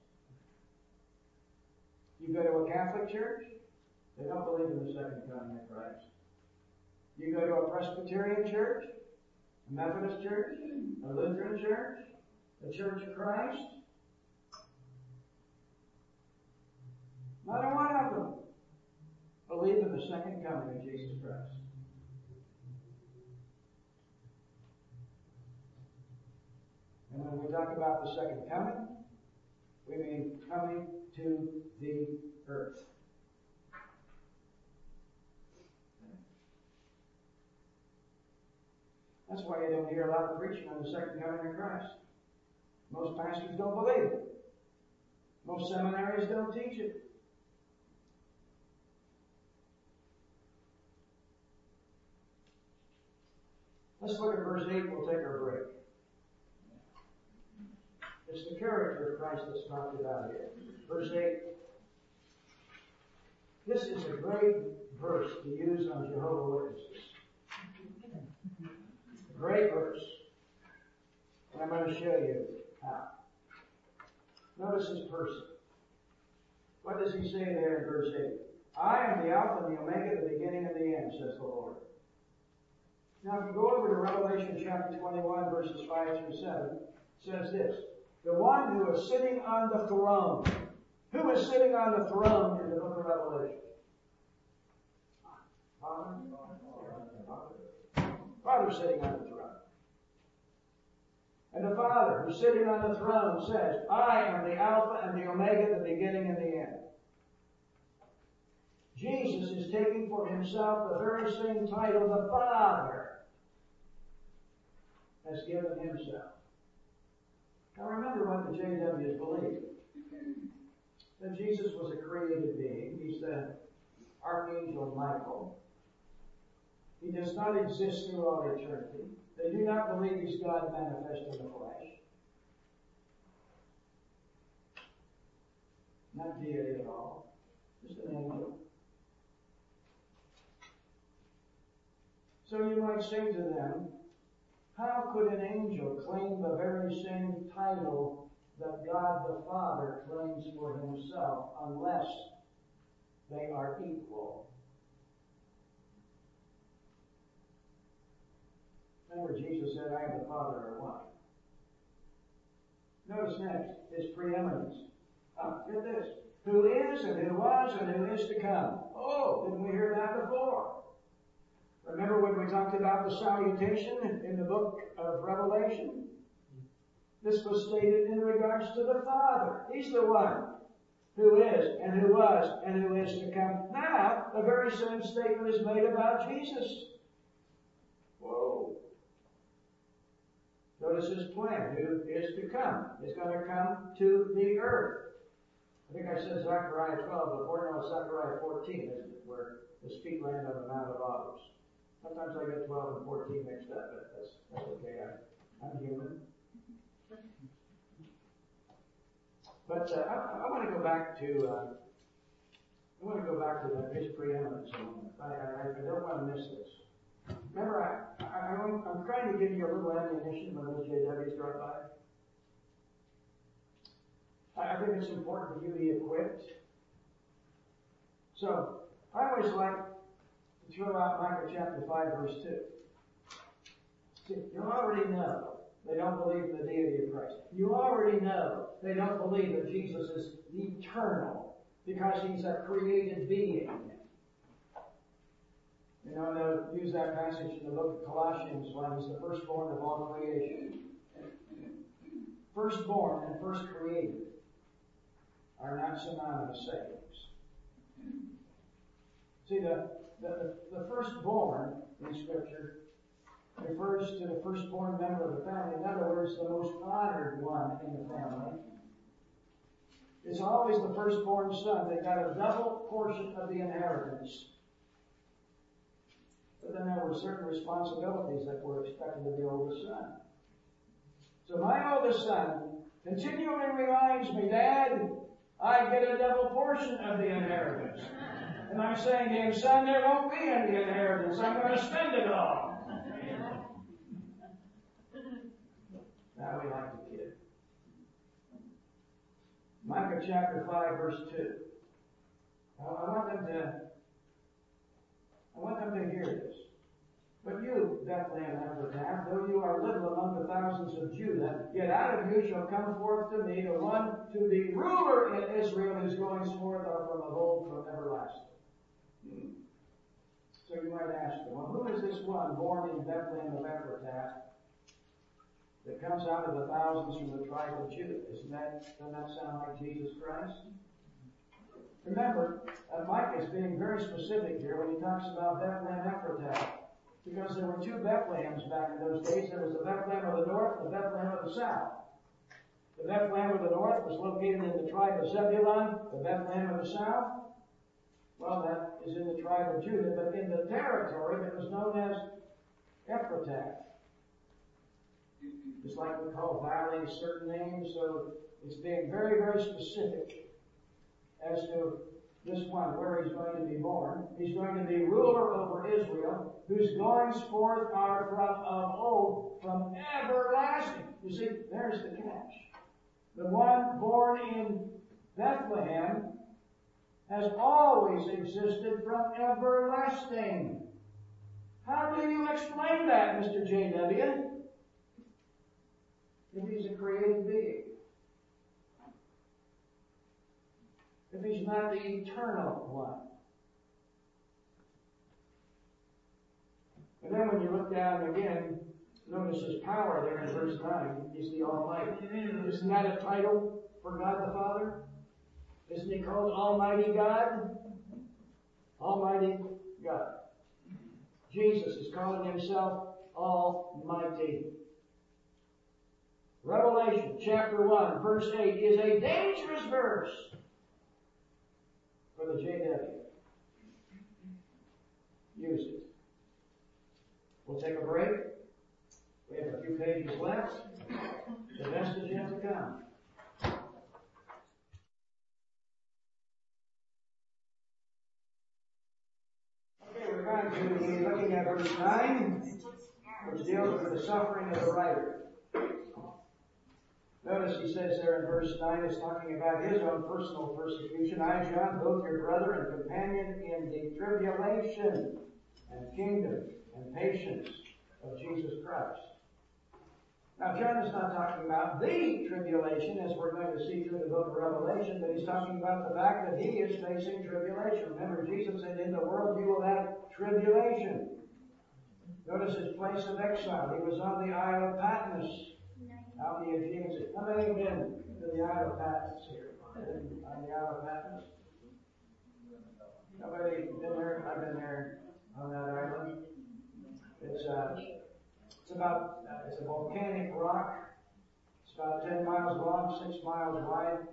You go to a Catholic church, they don't believe in the second coming of Christ. You go to a Presbyterian church, a Methodist church, a Lutheran church, a Church of Christ, not a one of them believe in the second coming of Jesus Christ. And when we talk about the second coming, we mean coming to the earth. That's why you don't hear a lot of preaching on the second coming of Christ. Most pastors don't believe it. Most seminaries don't teach it. Let's look at verse eight. We'll take our break. It's the character of Christ that's talked about here. Verse eight. This is a great verse to use on Jehovah's Witnesses. A great verse. And I'm going to show you how. Notice his person. What does he say there in verse eight? I am the Alpha and the Omega, the beginning and the end, says the Lord. Now, if you go over to Revelation chapter twenty-one, verses five through seven, it says this. The one who is sitting on the throne. Who is sitting on the throne in the book of Revelation? Father? Father sitting on the throne. And the Father who's sitting on the throne says, I am the Alpha and the Omega, the beginning and the end. Jesus is taking for himself the very same title the Father has given himself. Now remember what the J Ws believed. That Jesus was a created being. He's the Archangel Michael. He does not exist through all eternity. They do not believe he's God manifest in the flesh. Not deity at all. Just an angel. So you might say to them, how could an angel claim the very same title that God the Father claims for himself unless they are equal? Remember, Jesus said, I and the Father are one. Notice next, his preeminence. Oh, get this. Who is and who was and who is to come. Oh, didn't we hear that before? Remember when we talked about the salutation in the book of Revelation? This was stated in regards to the Father. He's the one who is and who was and who is to come. Now, the very same statement is made about Jesus. Whoa. Notice his plan. Who is to come? He's going to come to the earth. I think I said Zechariah twelve before. No, it's Zechariah fourteen, isn't it? Where the feet land on the Mount of Olives. Sometimes I get twelve and fourteen mixed up, but that's, that's okay. I, I'm human. But uh, I, I want to go back to uh, I want to go back to that, his preeminence a moment. I, I, I don't want to miss this. Remember, I, I, I'm, I'm trying to give you a little ammunition when those J Ws drop by. I, I think it's important that you be equipped. So, I always like to throw out Micah chapter five, verse two. See, you already know they don't believe in the deity of Christ. You already know they don't believe that Jesus is eternal because he's a created being. You know, they'll use that passage in the book of Colossians when he's the firstborn of all creation. Firstborn and first created are not synonymous sayings. See, the, the, the firstborn in Scripture refers to the firstborn member of the family. In other words, the most honored one in the family. It's always the firstborn son. They got a double portion of the inheritance. But then there were certain responsibilities that were expected of the oldest son. So my oldest son continually reminds me, Dad, I get a double portion of the inheritance. And I'm saying to him, son, there won't be any inheritance. I'm going to spend it all. Now we like the kid. Micah chapter five, verse two. Now, I want them to I want them to hear this. But you, Bethlehem Ephrathah, though you are little among the thousands of Judah, yet out of you shall come forth to me the one to be ruler in Israel, whose goings forth are from of old, from everlasting. Hmm. So you might ask them, well, who is this one born in Bethlehem of Ephrathah that comes out of the thousands from the tribe of Judah? Isn't that, doesn't that sound like Jesus Christ? Remember, uh, Micah is being very specific here when he talks about Bethlehem Ephrathah, because there were two Bethlehems back in those days. There was the Bethlehem of the north and the Bethlehem of the south. The Bethlehem of the north was located in the tribe of Zebulun. The Bethlehem of the south, well, that is in the tribe of Judah, but in the territory that was known as Ephrathah. Just like we call valleys certain names, so it's being very, very specific as to this one, where he's going to be born. He's going to be ruler over Israel, whose goings forth are from of old, from everlasting. You see, there's the catch. The one born in Bethlehem has always existed from everlasting. How do you explain that, Mister J W? If he's a created being. If he's not the eternal one. And then when you look down again, notice his power there in verse nine. He's the Almighty. Isn't that a title for God the Father? Isn't he called Almighty God? Almighty God. Jesus is calling himself Almighty. Revelation chapter one, verse eight is a dangerous verse for the J W. Use it. We'll take a break. We have a few pages left. The best is yet to come. Okay, we're going to be looking at verse nine, which deals with the suffering of the writer. Notice he says there in verse nine, is talking about his own personal persecution. I, John, both your brother and companion in the tribulation and kingdom and patience of Jesus Christ. Now, John is not talking about the tribulation, as we're going to see through the book of Revelation, but he's talking about the fact that he is facing tribulation. Remember, Jesus said, in the world you will have tribulation. Notice his place of exile. He was on the Isle of Patmos. Out in the Aegean Sea. How many have been to the Isle of Patmos here? On the Isle of Patmos? Nobody been there? I've been there on that island. It's uh, it's about uh, it's a volcanic rock. It's about ten miles long, six miles wide.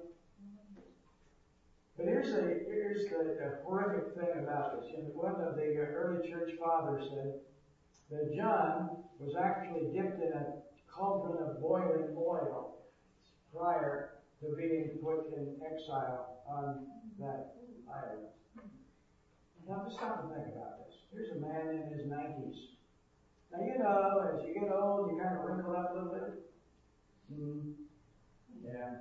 But here's the here's the, the horrific thing about this. And one of the early church fathers said that John was actually dipped in a cauldron of boiling oil prior to being put in exile on that island. Now, just stop and think about this. Here's a man in his nineties. Now, you know, as you get old, you kind of wrinkle up a little bit. Mm. Yeah.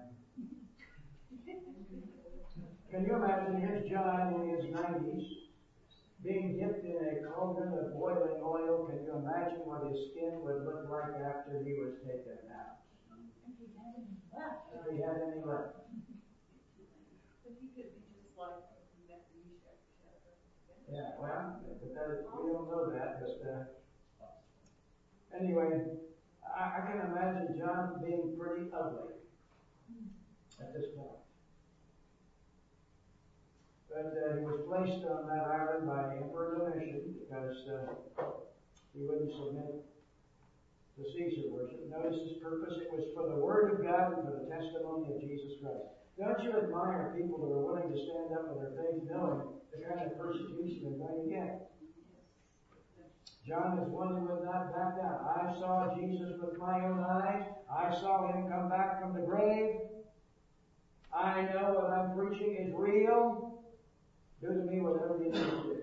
Can you imagine here's John in his nineties being dipped in a cauldron of boiling oil? Can you imagine what his skin would look like after he was taken out? If he had any left. But he could be just like Yeah, well, but that, we don't know that, but uh, anyway, I, I can imagine John being pretty ugly at this point. But uh, he was placed on that island by Emperor Domitian because uh, he wouldn't submit to Caesar worship. Notice his purpose. It was for the Word of God and for the testimony of Jesus Christ. Don't you admire people who are willing to stand up for their faith knowing the kind of persecution they're going to get? John is one who would not back down. I saw Jesus with my own eyes. I saw him come back from the grave. I know what I'm preaching is real. Do to me whatever you need to do.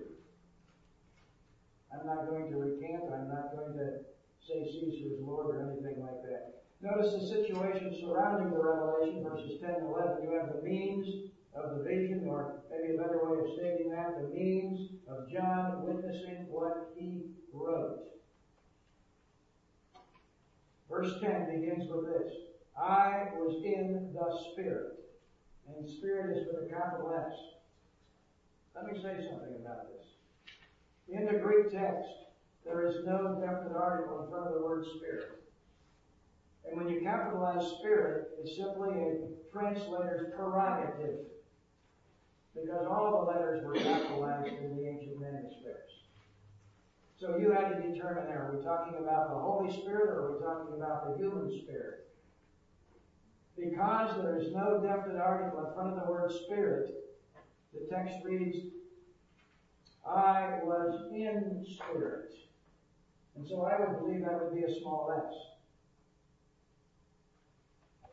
I'm not going to recant. I'm not going to say Caesar is Lord or anything like that. Notice the situation surrounding the revelation, verses ten and eleven. You have the means of the vision, or maybe a better way of stating that, the means of John witnessing what he wrote. Verse ten begins with this. I was in the Spirit. And Spirit is with a capital S. Let me say something about this. In the Greek text, there is no definite article in front of the word Spirit. And when you capitalize Spirit, it's simply a translator's prerogative. Because all the letters were capitalized in the ancient manuscripts. So you had to determine there, are we talking about the Holy Spirit or are we talking about the human spirit? Because there is no definite article in front of the word Spirit, the text reads, I was in spirit. And so I would believe that would be a small s.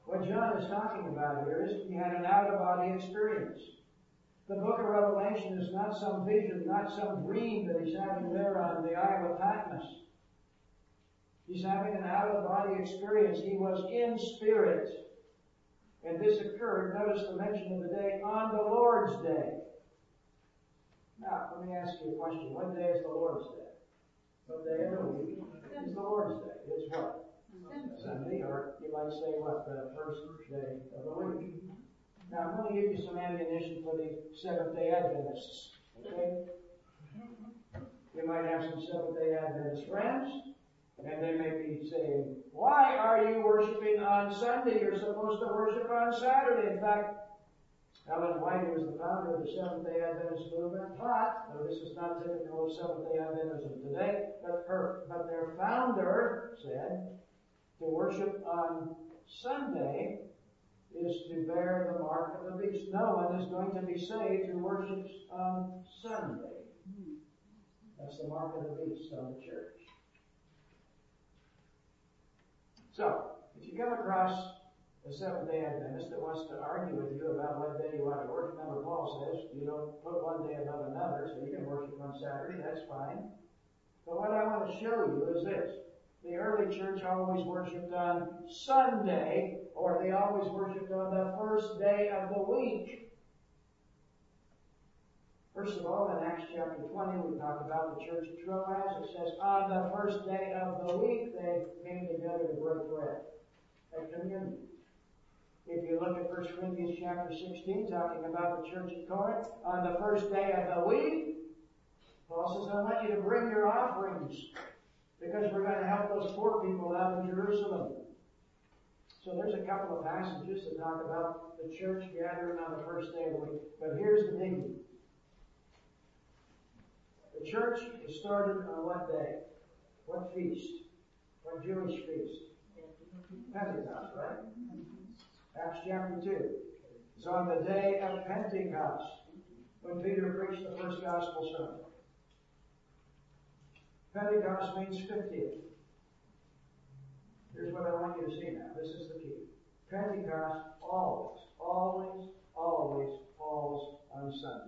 What John is talking about here is he had an out-of-body experience. The book of Revelation is not some vision, not some dream that he's having there on the Isle of Patmos. He's having an out-of-body experience. He was in spirit. And this occurred, notice the mention of the day, on the Lord's Day. Now, let me ask you a question. What day is the Lord's Day? What day of the week is the Lord's Day? It's what? Sunday, or you might say what? The first day of the week. Now, I'm going to give you some ammunition for the Seventh-day Adventists. Okay? You might have some Seventh-day Adventist friends, and they may be saying, why are you worshiping on Sunday? You're supposed to worship on Saturday. In fact, Ellen White, who was the founder of the Seventh-day Adventist movement, taught, though this is not typical of Seventh-day Adventism today, but, her, but their founder said to worship on Sunday is to bear the mark of the beast. No one is going to be saved who worships on Sunday. That's the mark of the beast on the church. So, if you come across a Seventh-day Adventist that wants to argue with you about what day you ought to worship, remember Paul says you don't put one day above another, so you can worship on Saturday, that's fine. But what I want to show you is this. The early church always worshipped on Sunday, or they always worshipped on the first day of the week. First of all, in Acts chapter twenty, we talk about the church at Troas. It says, on the first day of the week, they came together to break bread. At communion. If you look at First Corinthians chapter sixteen, talking about the church at Corinth, on the first day of the week, Paul says, I want you to bring your offerings, because we're going to help those poor people out in Jerusalem. So there's a couple of passages that talk about the church gathering on the first day of the week. But here's the biggie. The church is started on what day? What feast? What Jewish feast? Pentecost, right? Acts chapter two. It's on the day of Pentecost when Peter preached the first gospel sermon. Pentecost means fiftieth. Here's what I want you to see now. This is the key. Pentecost always, always, always falls on Sunday.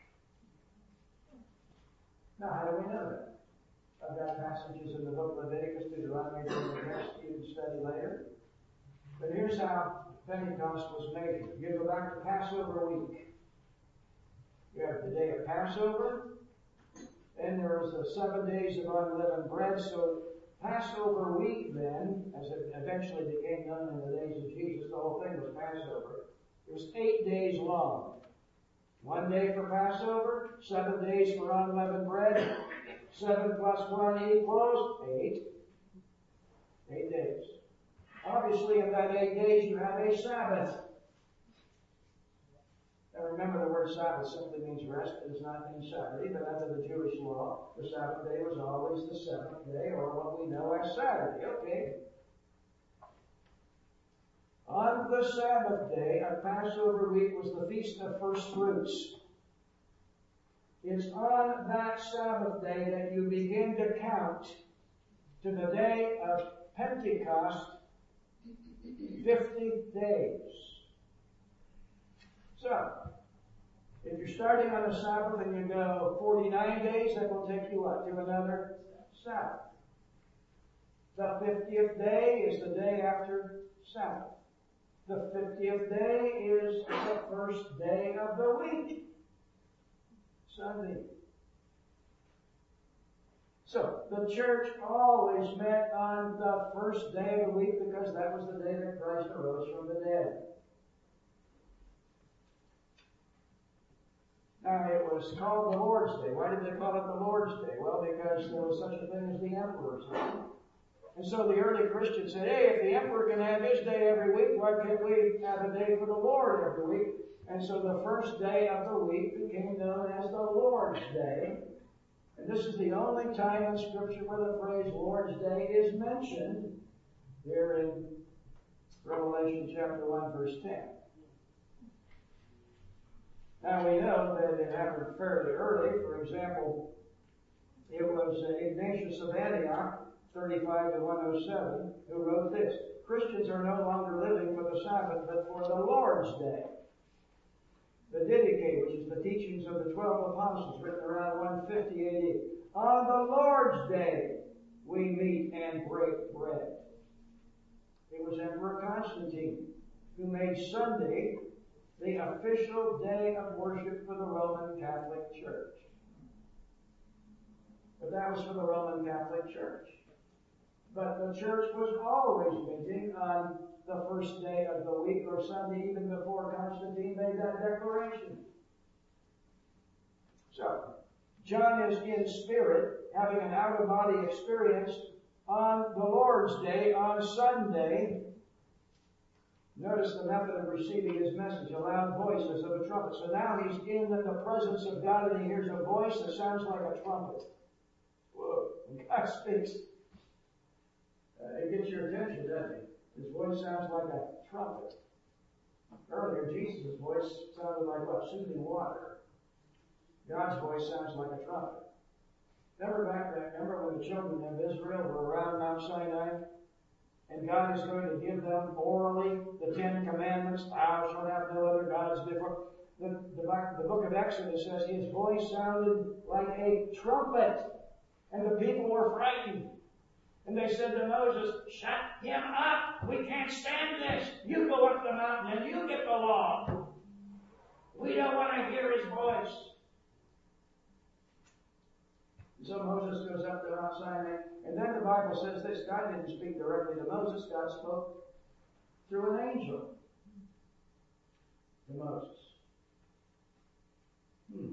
Now, how do we know that? I've got passages in the book of Leviticus, Deuteronomy, that the next you can study later. But here's how Pentecost was made. You go back to Passover week. You have the day of Passover. Then there was the seven days of unleavened bread. So Passover week then, as it eventually became known in the days of Jesus, the whole thing was Passover. It was eight days long. One day for Passover, seven days for unleavened bread. Seven plus one equals eight. Eight days. Obviously, in that eight days, you have a Sabbath. Now remember, the word Sabbath simply means rest. It does not mean Saturday, but under the Jewish law, the Sabbath day was always the seventh day, or what we know as Saturday. Okay. On the Sabbath day of Passover week was the Feast of First Fruits. It's on that Sabbath day that you begin to count to the day of Pentecost, fifty days. So, if you're starting on a Sabbath and you go forty-nine days, that will take you what? To another Sabbath. The fiftieth day is the day after Sabbath. The fiftieth day is the first day of the week. Sunday. So, the church always met on the first day of the week because that was the day that Christ arose from the dead. Now, it was called the Lord's Day. Why did they call it the Lord's Day? Well, because there was such a thing as the Emperor's Day. And so the early Christians said, hey, if the Emperor can have his day every week, why can't we have a day for the Lord every week? And so the first day of the week became known as the Lord's Day. And this is the only time in Scripture where the phrase Lord's Day is mentioned, here in Revelation chapter one, verse ten. Now we know that it happened fairly early. For example, it was Ignatius of Antioch, thirty-five to one oh seven, who wrote this. Christians are no longer living for the Sabbath, but for the Lord's Day. The Didache, which is the teachings of the twelve apostles, written around one fifty A D. On the Lord's Day, we meet and break bread. It was Emperor Constantine who made Sunday the official day of worship for the Roman Catholic Church. But that was for the Roman Catholic Church. But the church was always meeting on the first day of the week, or Sunday, even before Constantine made that declaration. So, John is in spirit, having an out-of-body experience on the Lord's Day, on Sunday. Notice the method of receiving his message, a loud voice as of a trumpet. So now he's in the presence of God, and he hears a voice that sounds like a trumpet. Whoa, when God speaks, uh, it gets your attention, doesn't it? His voice sounds like a trumpet. Earlier, Jesus' voice sounded like what? Soothing water. God's voice sounds like a trumpet. Remember back then, remember when the children of Israel were around Mount Sinai? And God is going to give them orally the Ten Commandments. Thou shalt have no other gods before. The, the, the book of Exodus says his voice sounded like a trumpet. And the people were frightened. And they said to Moses, shut him up. We can't stand this. You go up the mountain and you get the law. We don't want to hear his voice. So Moses goes up to Mount Sinai. And then the Bible says this. God didn't speak directly to Moses. God spoke through an angel to Moses. Hmm.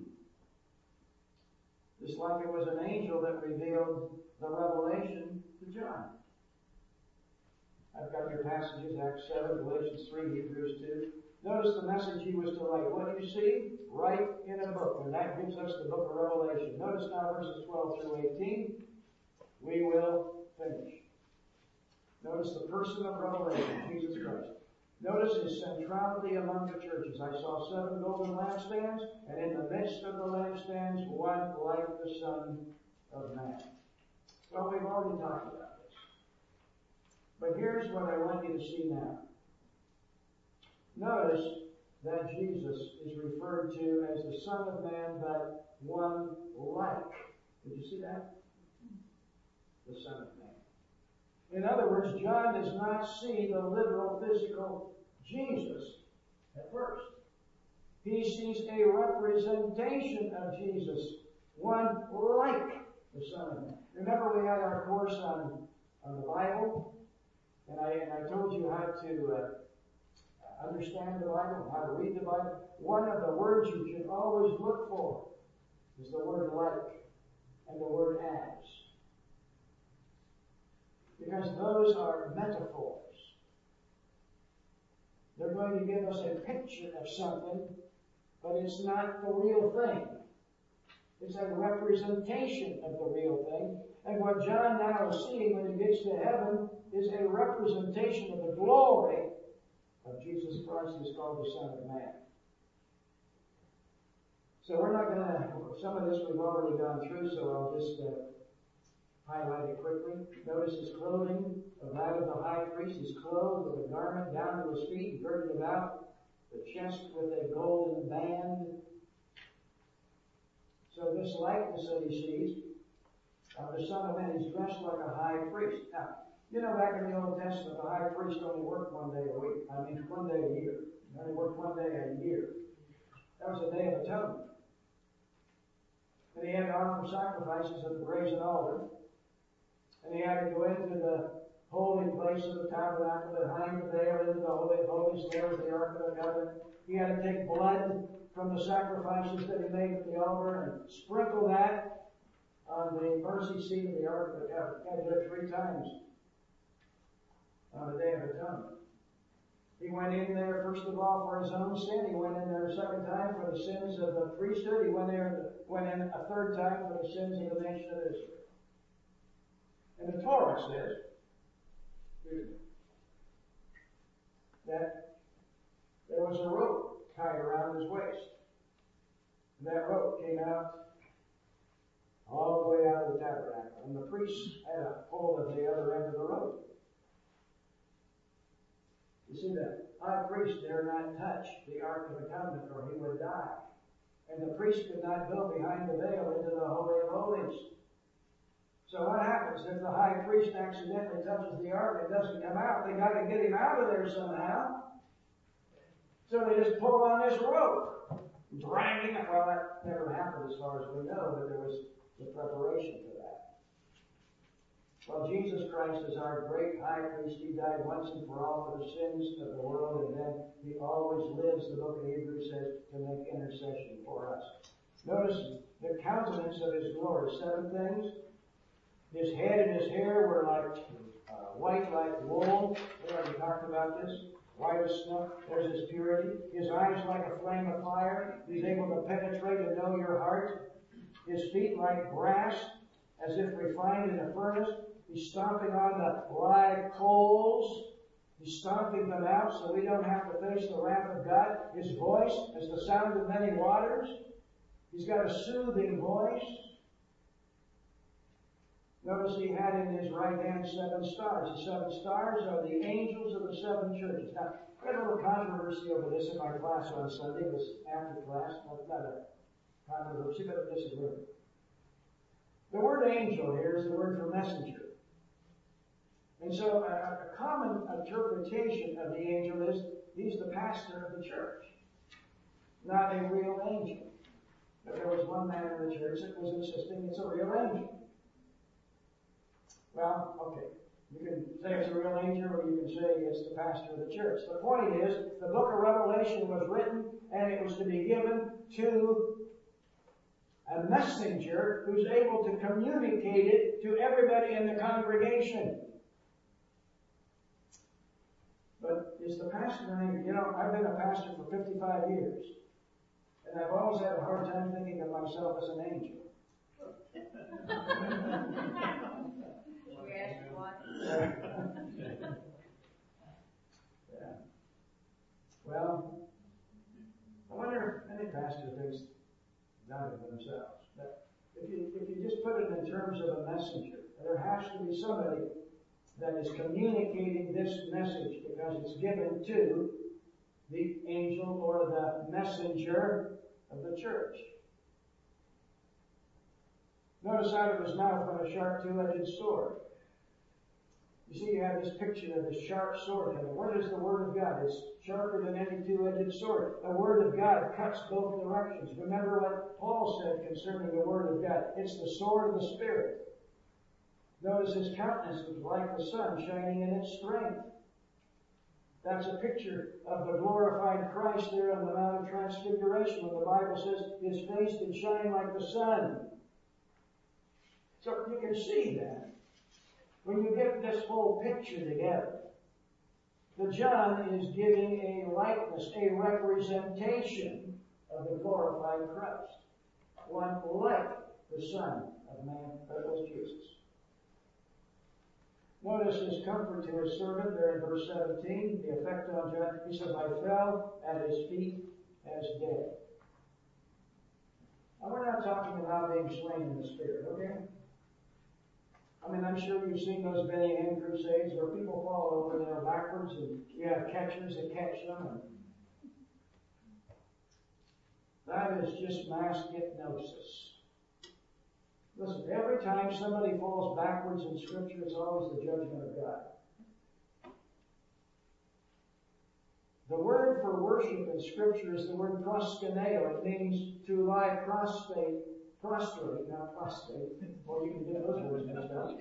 Just like it was an angel that revealed the revelation to John. I've got your passages, Acts seven, Galatians three, Hebrews two. Notice the message he was to write. What you see, write in a book. And that gives us the book of Revelation. Notice now verses twelve through eighteen. We will finish. Notice the person of Revelation, Jesus Christ. Notice his centrality among the churches. I saw seven golden lampstands, and in the midst of the lampstands, one like the Son of Man. Well, we've already talked about this. But here's what I want you to see now. Notice that Jesus is referred to as the Son of Man, but one like. Did you see that? The Son of Man. In other words, John does not see the literal physical Jesus at first. He sees a representation of Jesus, one like the Son of Man. Remember we had our course on, on the Bible, and I, and I told you how to uh, understand the Bible, how to read the Bible. One of the words you should always look for is the word like and the word as. Because those are metaphors. They're going to give us a picture of something, but it's not the real thing. It's a representation of the real thing. And what John now is seeing when he gets to heaven is a representation of the glory of Jesus Christ, who's called the Son of Man. So we're not going to, some of this we've already gone through, so I'll just uh, highlight it quickly. Notice his clothing, of that of the high priest. He's clothed with a garment down to his feet, girded about the chest with a golden band. So this likeness that he sees of the Son of Man, he's dressed like a high priest. Now, you know, back in the Old Testament, the high priest only worked one day a week. I mean, one day a year. He only worked one day a year. That was the Day of Atonement. And he had to offer sacrifices at the brazen altar. And he had to go into the holy place of the tabernacle behind the veil into the Holy of Holies. There was the Ark of the Covenant. He had to take blood from the sacrifices that he made at the altar and sprinkle that on the mercy seat of the Ark of the Covenant. He had to do it three times on the Day of Atonement. He went in there, first of all, for his own sin. He went in there a second time for the sins of the priesthood. He went there, went in a third time for the sins of the nation of Israel. And the Torah says that there was a rope tied around his waist. And that rope came out all the way out of the tabernacle. And the priest had a hold of the other end of the rope. You see, the high priest dare not touch the Ark of the Covenant or he would die. And the priest could not go behind the veil into the Holy of Holies. So what happens if the high priest accidentally touches the Ark and doesn't come out? They got to get him out of there somehow. So they just pull on this rope, drag him. Well, that never happened as far as we know, but there was the preparation for that. Well, Jesus Christ is our great high priest. He died once and for all for the sins of the world, and then he always lives, the book of Hebrews says, to make intercession for us. Notice the countenance of his glory. Seven things. His head and his hair were like uh, white like wool. We already talked about this. White as snow. There's his purity. His eyes like a flame of fire. He's able to penetrate and know your heart. His feet like brass, as if refined in a furnace. He's stomping on the live coals. He's stomping them out so we don't have to face the wrath of God. His voice is the sound of many waters. He's got a soothing voice. Notice he had in his right hand seven stars. The seven stars are the angels of the seven churches. Now, I had a little controversy over this in my class on Sunday. It was after class. Not, not a controversy, but a disagreement. The word angel here is the word for messenger. And so a, a common interpretation of the angel is he's the pastor of the church, not a real angel. But there was one man in the church that was insisting it's a real angel. Well, okay. You can say it's a real angel, or you can say it's the pastor of the church. The point is, the book of Revelation was written, and it was to be given to a messenger who's able to communicate it to everybody in the congregation. But is the pastor an angel? You know, I've been a pastor for fifty-five years, and I've always had a hard time thinking of myself as an angel. Yeah. Well, I wonder if any pastor thinks that of themselves. But if you, if you just put it in terms of a messenger, there has to be somebody that is communicating this message because it's given to the angel or the messenger of the church. Notice out of his mouth went a sharp two-edged sword. You see, you have this picture of this sharp sword coming. What is the Word of God? It's sharper than any two-edged sword. The Word of God cuts both directions. Remember what Paul said concerning the Word of God. It's the sword of the Spirit. Notice his countenance was like the sun shining in its strength. That's a picture of the glorified Christ there on the Mount of Transfiguration when the Bible says his face did shine like the sun. So you can see that. When you get this whole picture together, the John is giving a likeness, a representation of the glorified Christ. One like the Son of Man, that was Jesus. Notice his comfort to his servant there in verse seventeen, the effect on John. He says, I fell at his feet as dead. Now we're not talking about being slain in the Spirit, okay? I mean, I'm sure you've seen those Benny Hinn crusades where people fall over there backwards and you have catchers that catch them. And that is just mass hypnosis. Listen, every time somebody falls backwards in Scripture, it's always the judgment of God. The word for worship in Scripture is the word proskuneo. It means to lie prostrate. Prostrate, not prostate. Well, you can get those words mixed up.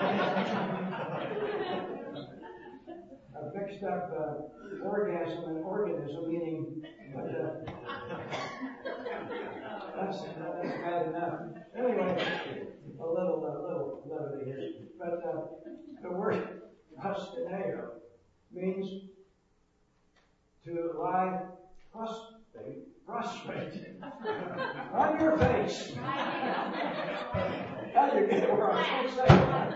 I've mixed up uh, orgasm and organism, meaning but, uh, that's, that's bad enough. Anyway, a little, a little levity here. But uh, the word proskuneo means to lie prostrate. Prostrate. On your face. How do you get it where I'm supposed to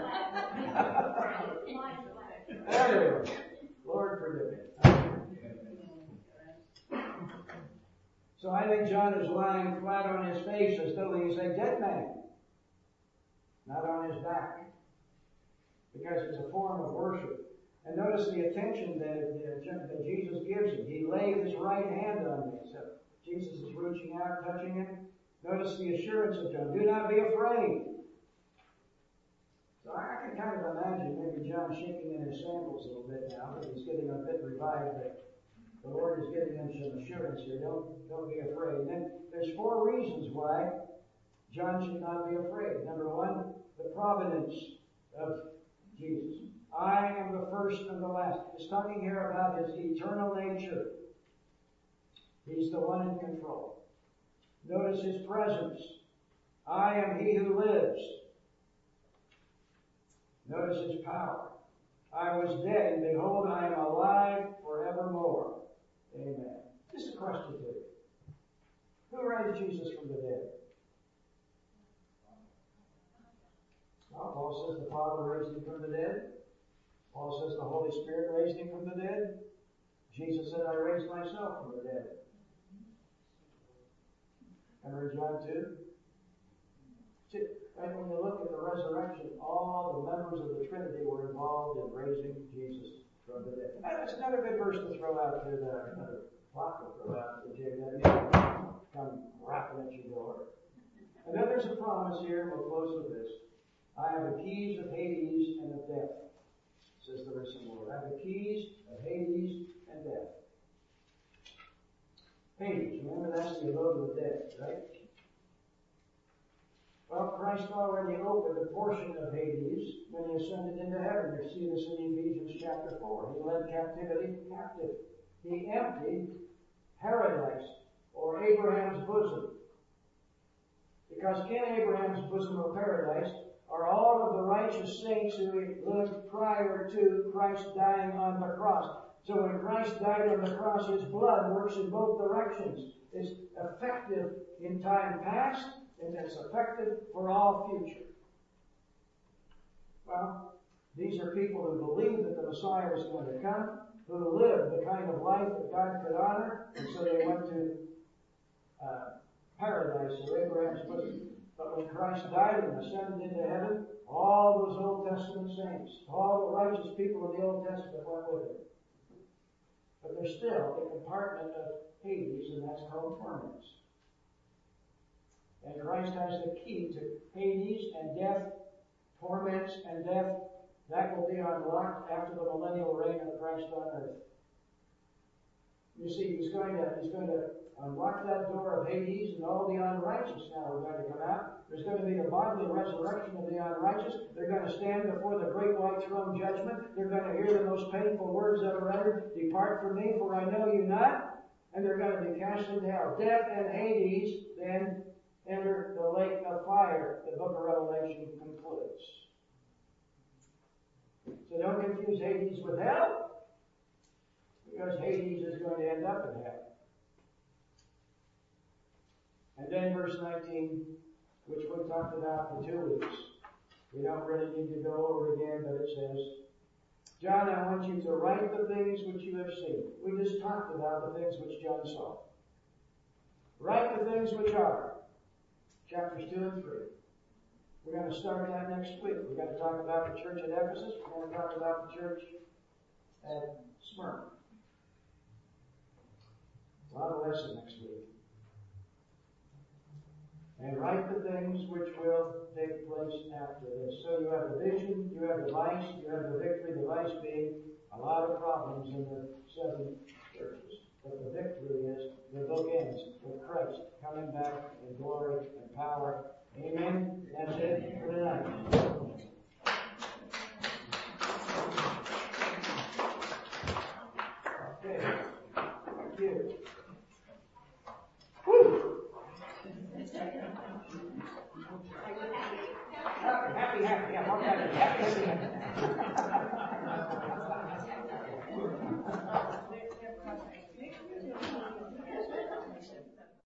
say that? Anyway, Lord forgive me. So I think John is lying flat on his face as though he's a dead man, not on his back, because it's a form of worship. And notice the attention that, that Jesus gives him. He laid his right hand on me. So Jesus is reaching out, touching him. Notice the assurance of John. Do not be afraid. So I can kind of imagine maybe John shaking in his sandals a little bit now, but he's getting a bit revived. But the Lord is giving him some assurance here. Don't, don't be afraid. And then there's four reasons why John should not be afraid. Number one, the providence of Jesus. I am the first and the last. He's talking here about his eternal nature. He's the one in control. Notice his presence. I am he who lives. Notice his power. I was dead, and behold, I am alive forevermore. Amen. Just a question to you. Who raised Jesus from the dead? Well, Paul says the Father raised him from the dead. Paul says the Holy Spirit raised him from the dead. Jesus said, I raised myself from the dead. Remember John two? See, right when you look at the resurrection, all the members of the Trinity were involved in raising Jesus from the dead. That's another good verse to throw out to the, another clock to throw out to J W. Come rapping at your door. And then there's a promise here, and we'll close with this. I have the keys of Hades and of death, says the risen Lord. I have the keys of Hades and death. Hades, remember that's the abode of the dead, right? Well, Christ already opened a portion of Hades when he ascended into heaven. You see this in Ephesians chapter four. He led captivity captive. He emptied paradise, or Abraham's bosom. Because in Abraham's bosom of paradise are all of the righteous saints who lived prior to Christ dying on the cross. So when Christ died on the cross, his blood works in both directions. It's effective in time past, and it's effective for all future. Well, these are people who believe that the Messiah was going to come, who lived the kind of life that God could honor, and so they went to uh, paradise, or Abraham's bosom. But when Christ died and ascended into heaven, all those Old Testament saints, all the righteous people of the Old Testament went with him. But there's still a compartment of Hades, and that's called torments. And Christ has the key to Hades and death, torments and death. That will be unlocked after the millennial reign of Christ on earth. You see, he's going to, he's going to unlock that door of Hades, and all the unrighteous now are going to come out. There's going to be the bodily resurrection of the unrighteous. They're going to stand before the great white throne judgment. They're going to hear the most painful words ever uttered. Depart from me, for I know you not. And they're going to be cast into hell. Death and Hades then enter the lake of fire. The book of Revelation concludes. So don't confuse Hades with hell, because Hades is going to end up in hell. And then verse nineteen, which we talked about for two weeks. We don't really need to go over it again, but it says, John, I want you to write the things which you have seen. We just talked about the things which John saw. Write the things which are. Chapters two and three. We're going to start that next week. We're going to talk about the church at Ephesus. We're going to talk about the church at Smyrna. A lot of lesson next week. And write the things which will take place after this. So you have the vision, you have the vice, you have the victory, the vice being a lot of problems in the seven churches. But the victory is the book ends with Christ coming back in glory and power. Amen. That's it for tonight. Okay. Thank you. Woo! Happy, happy, happy. Yeah, happy, happy, happy.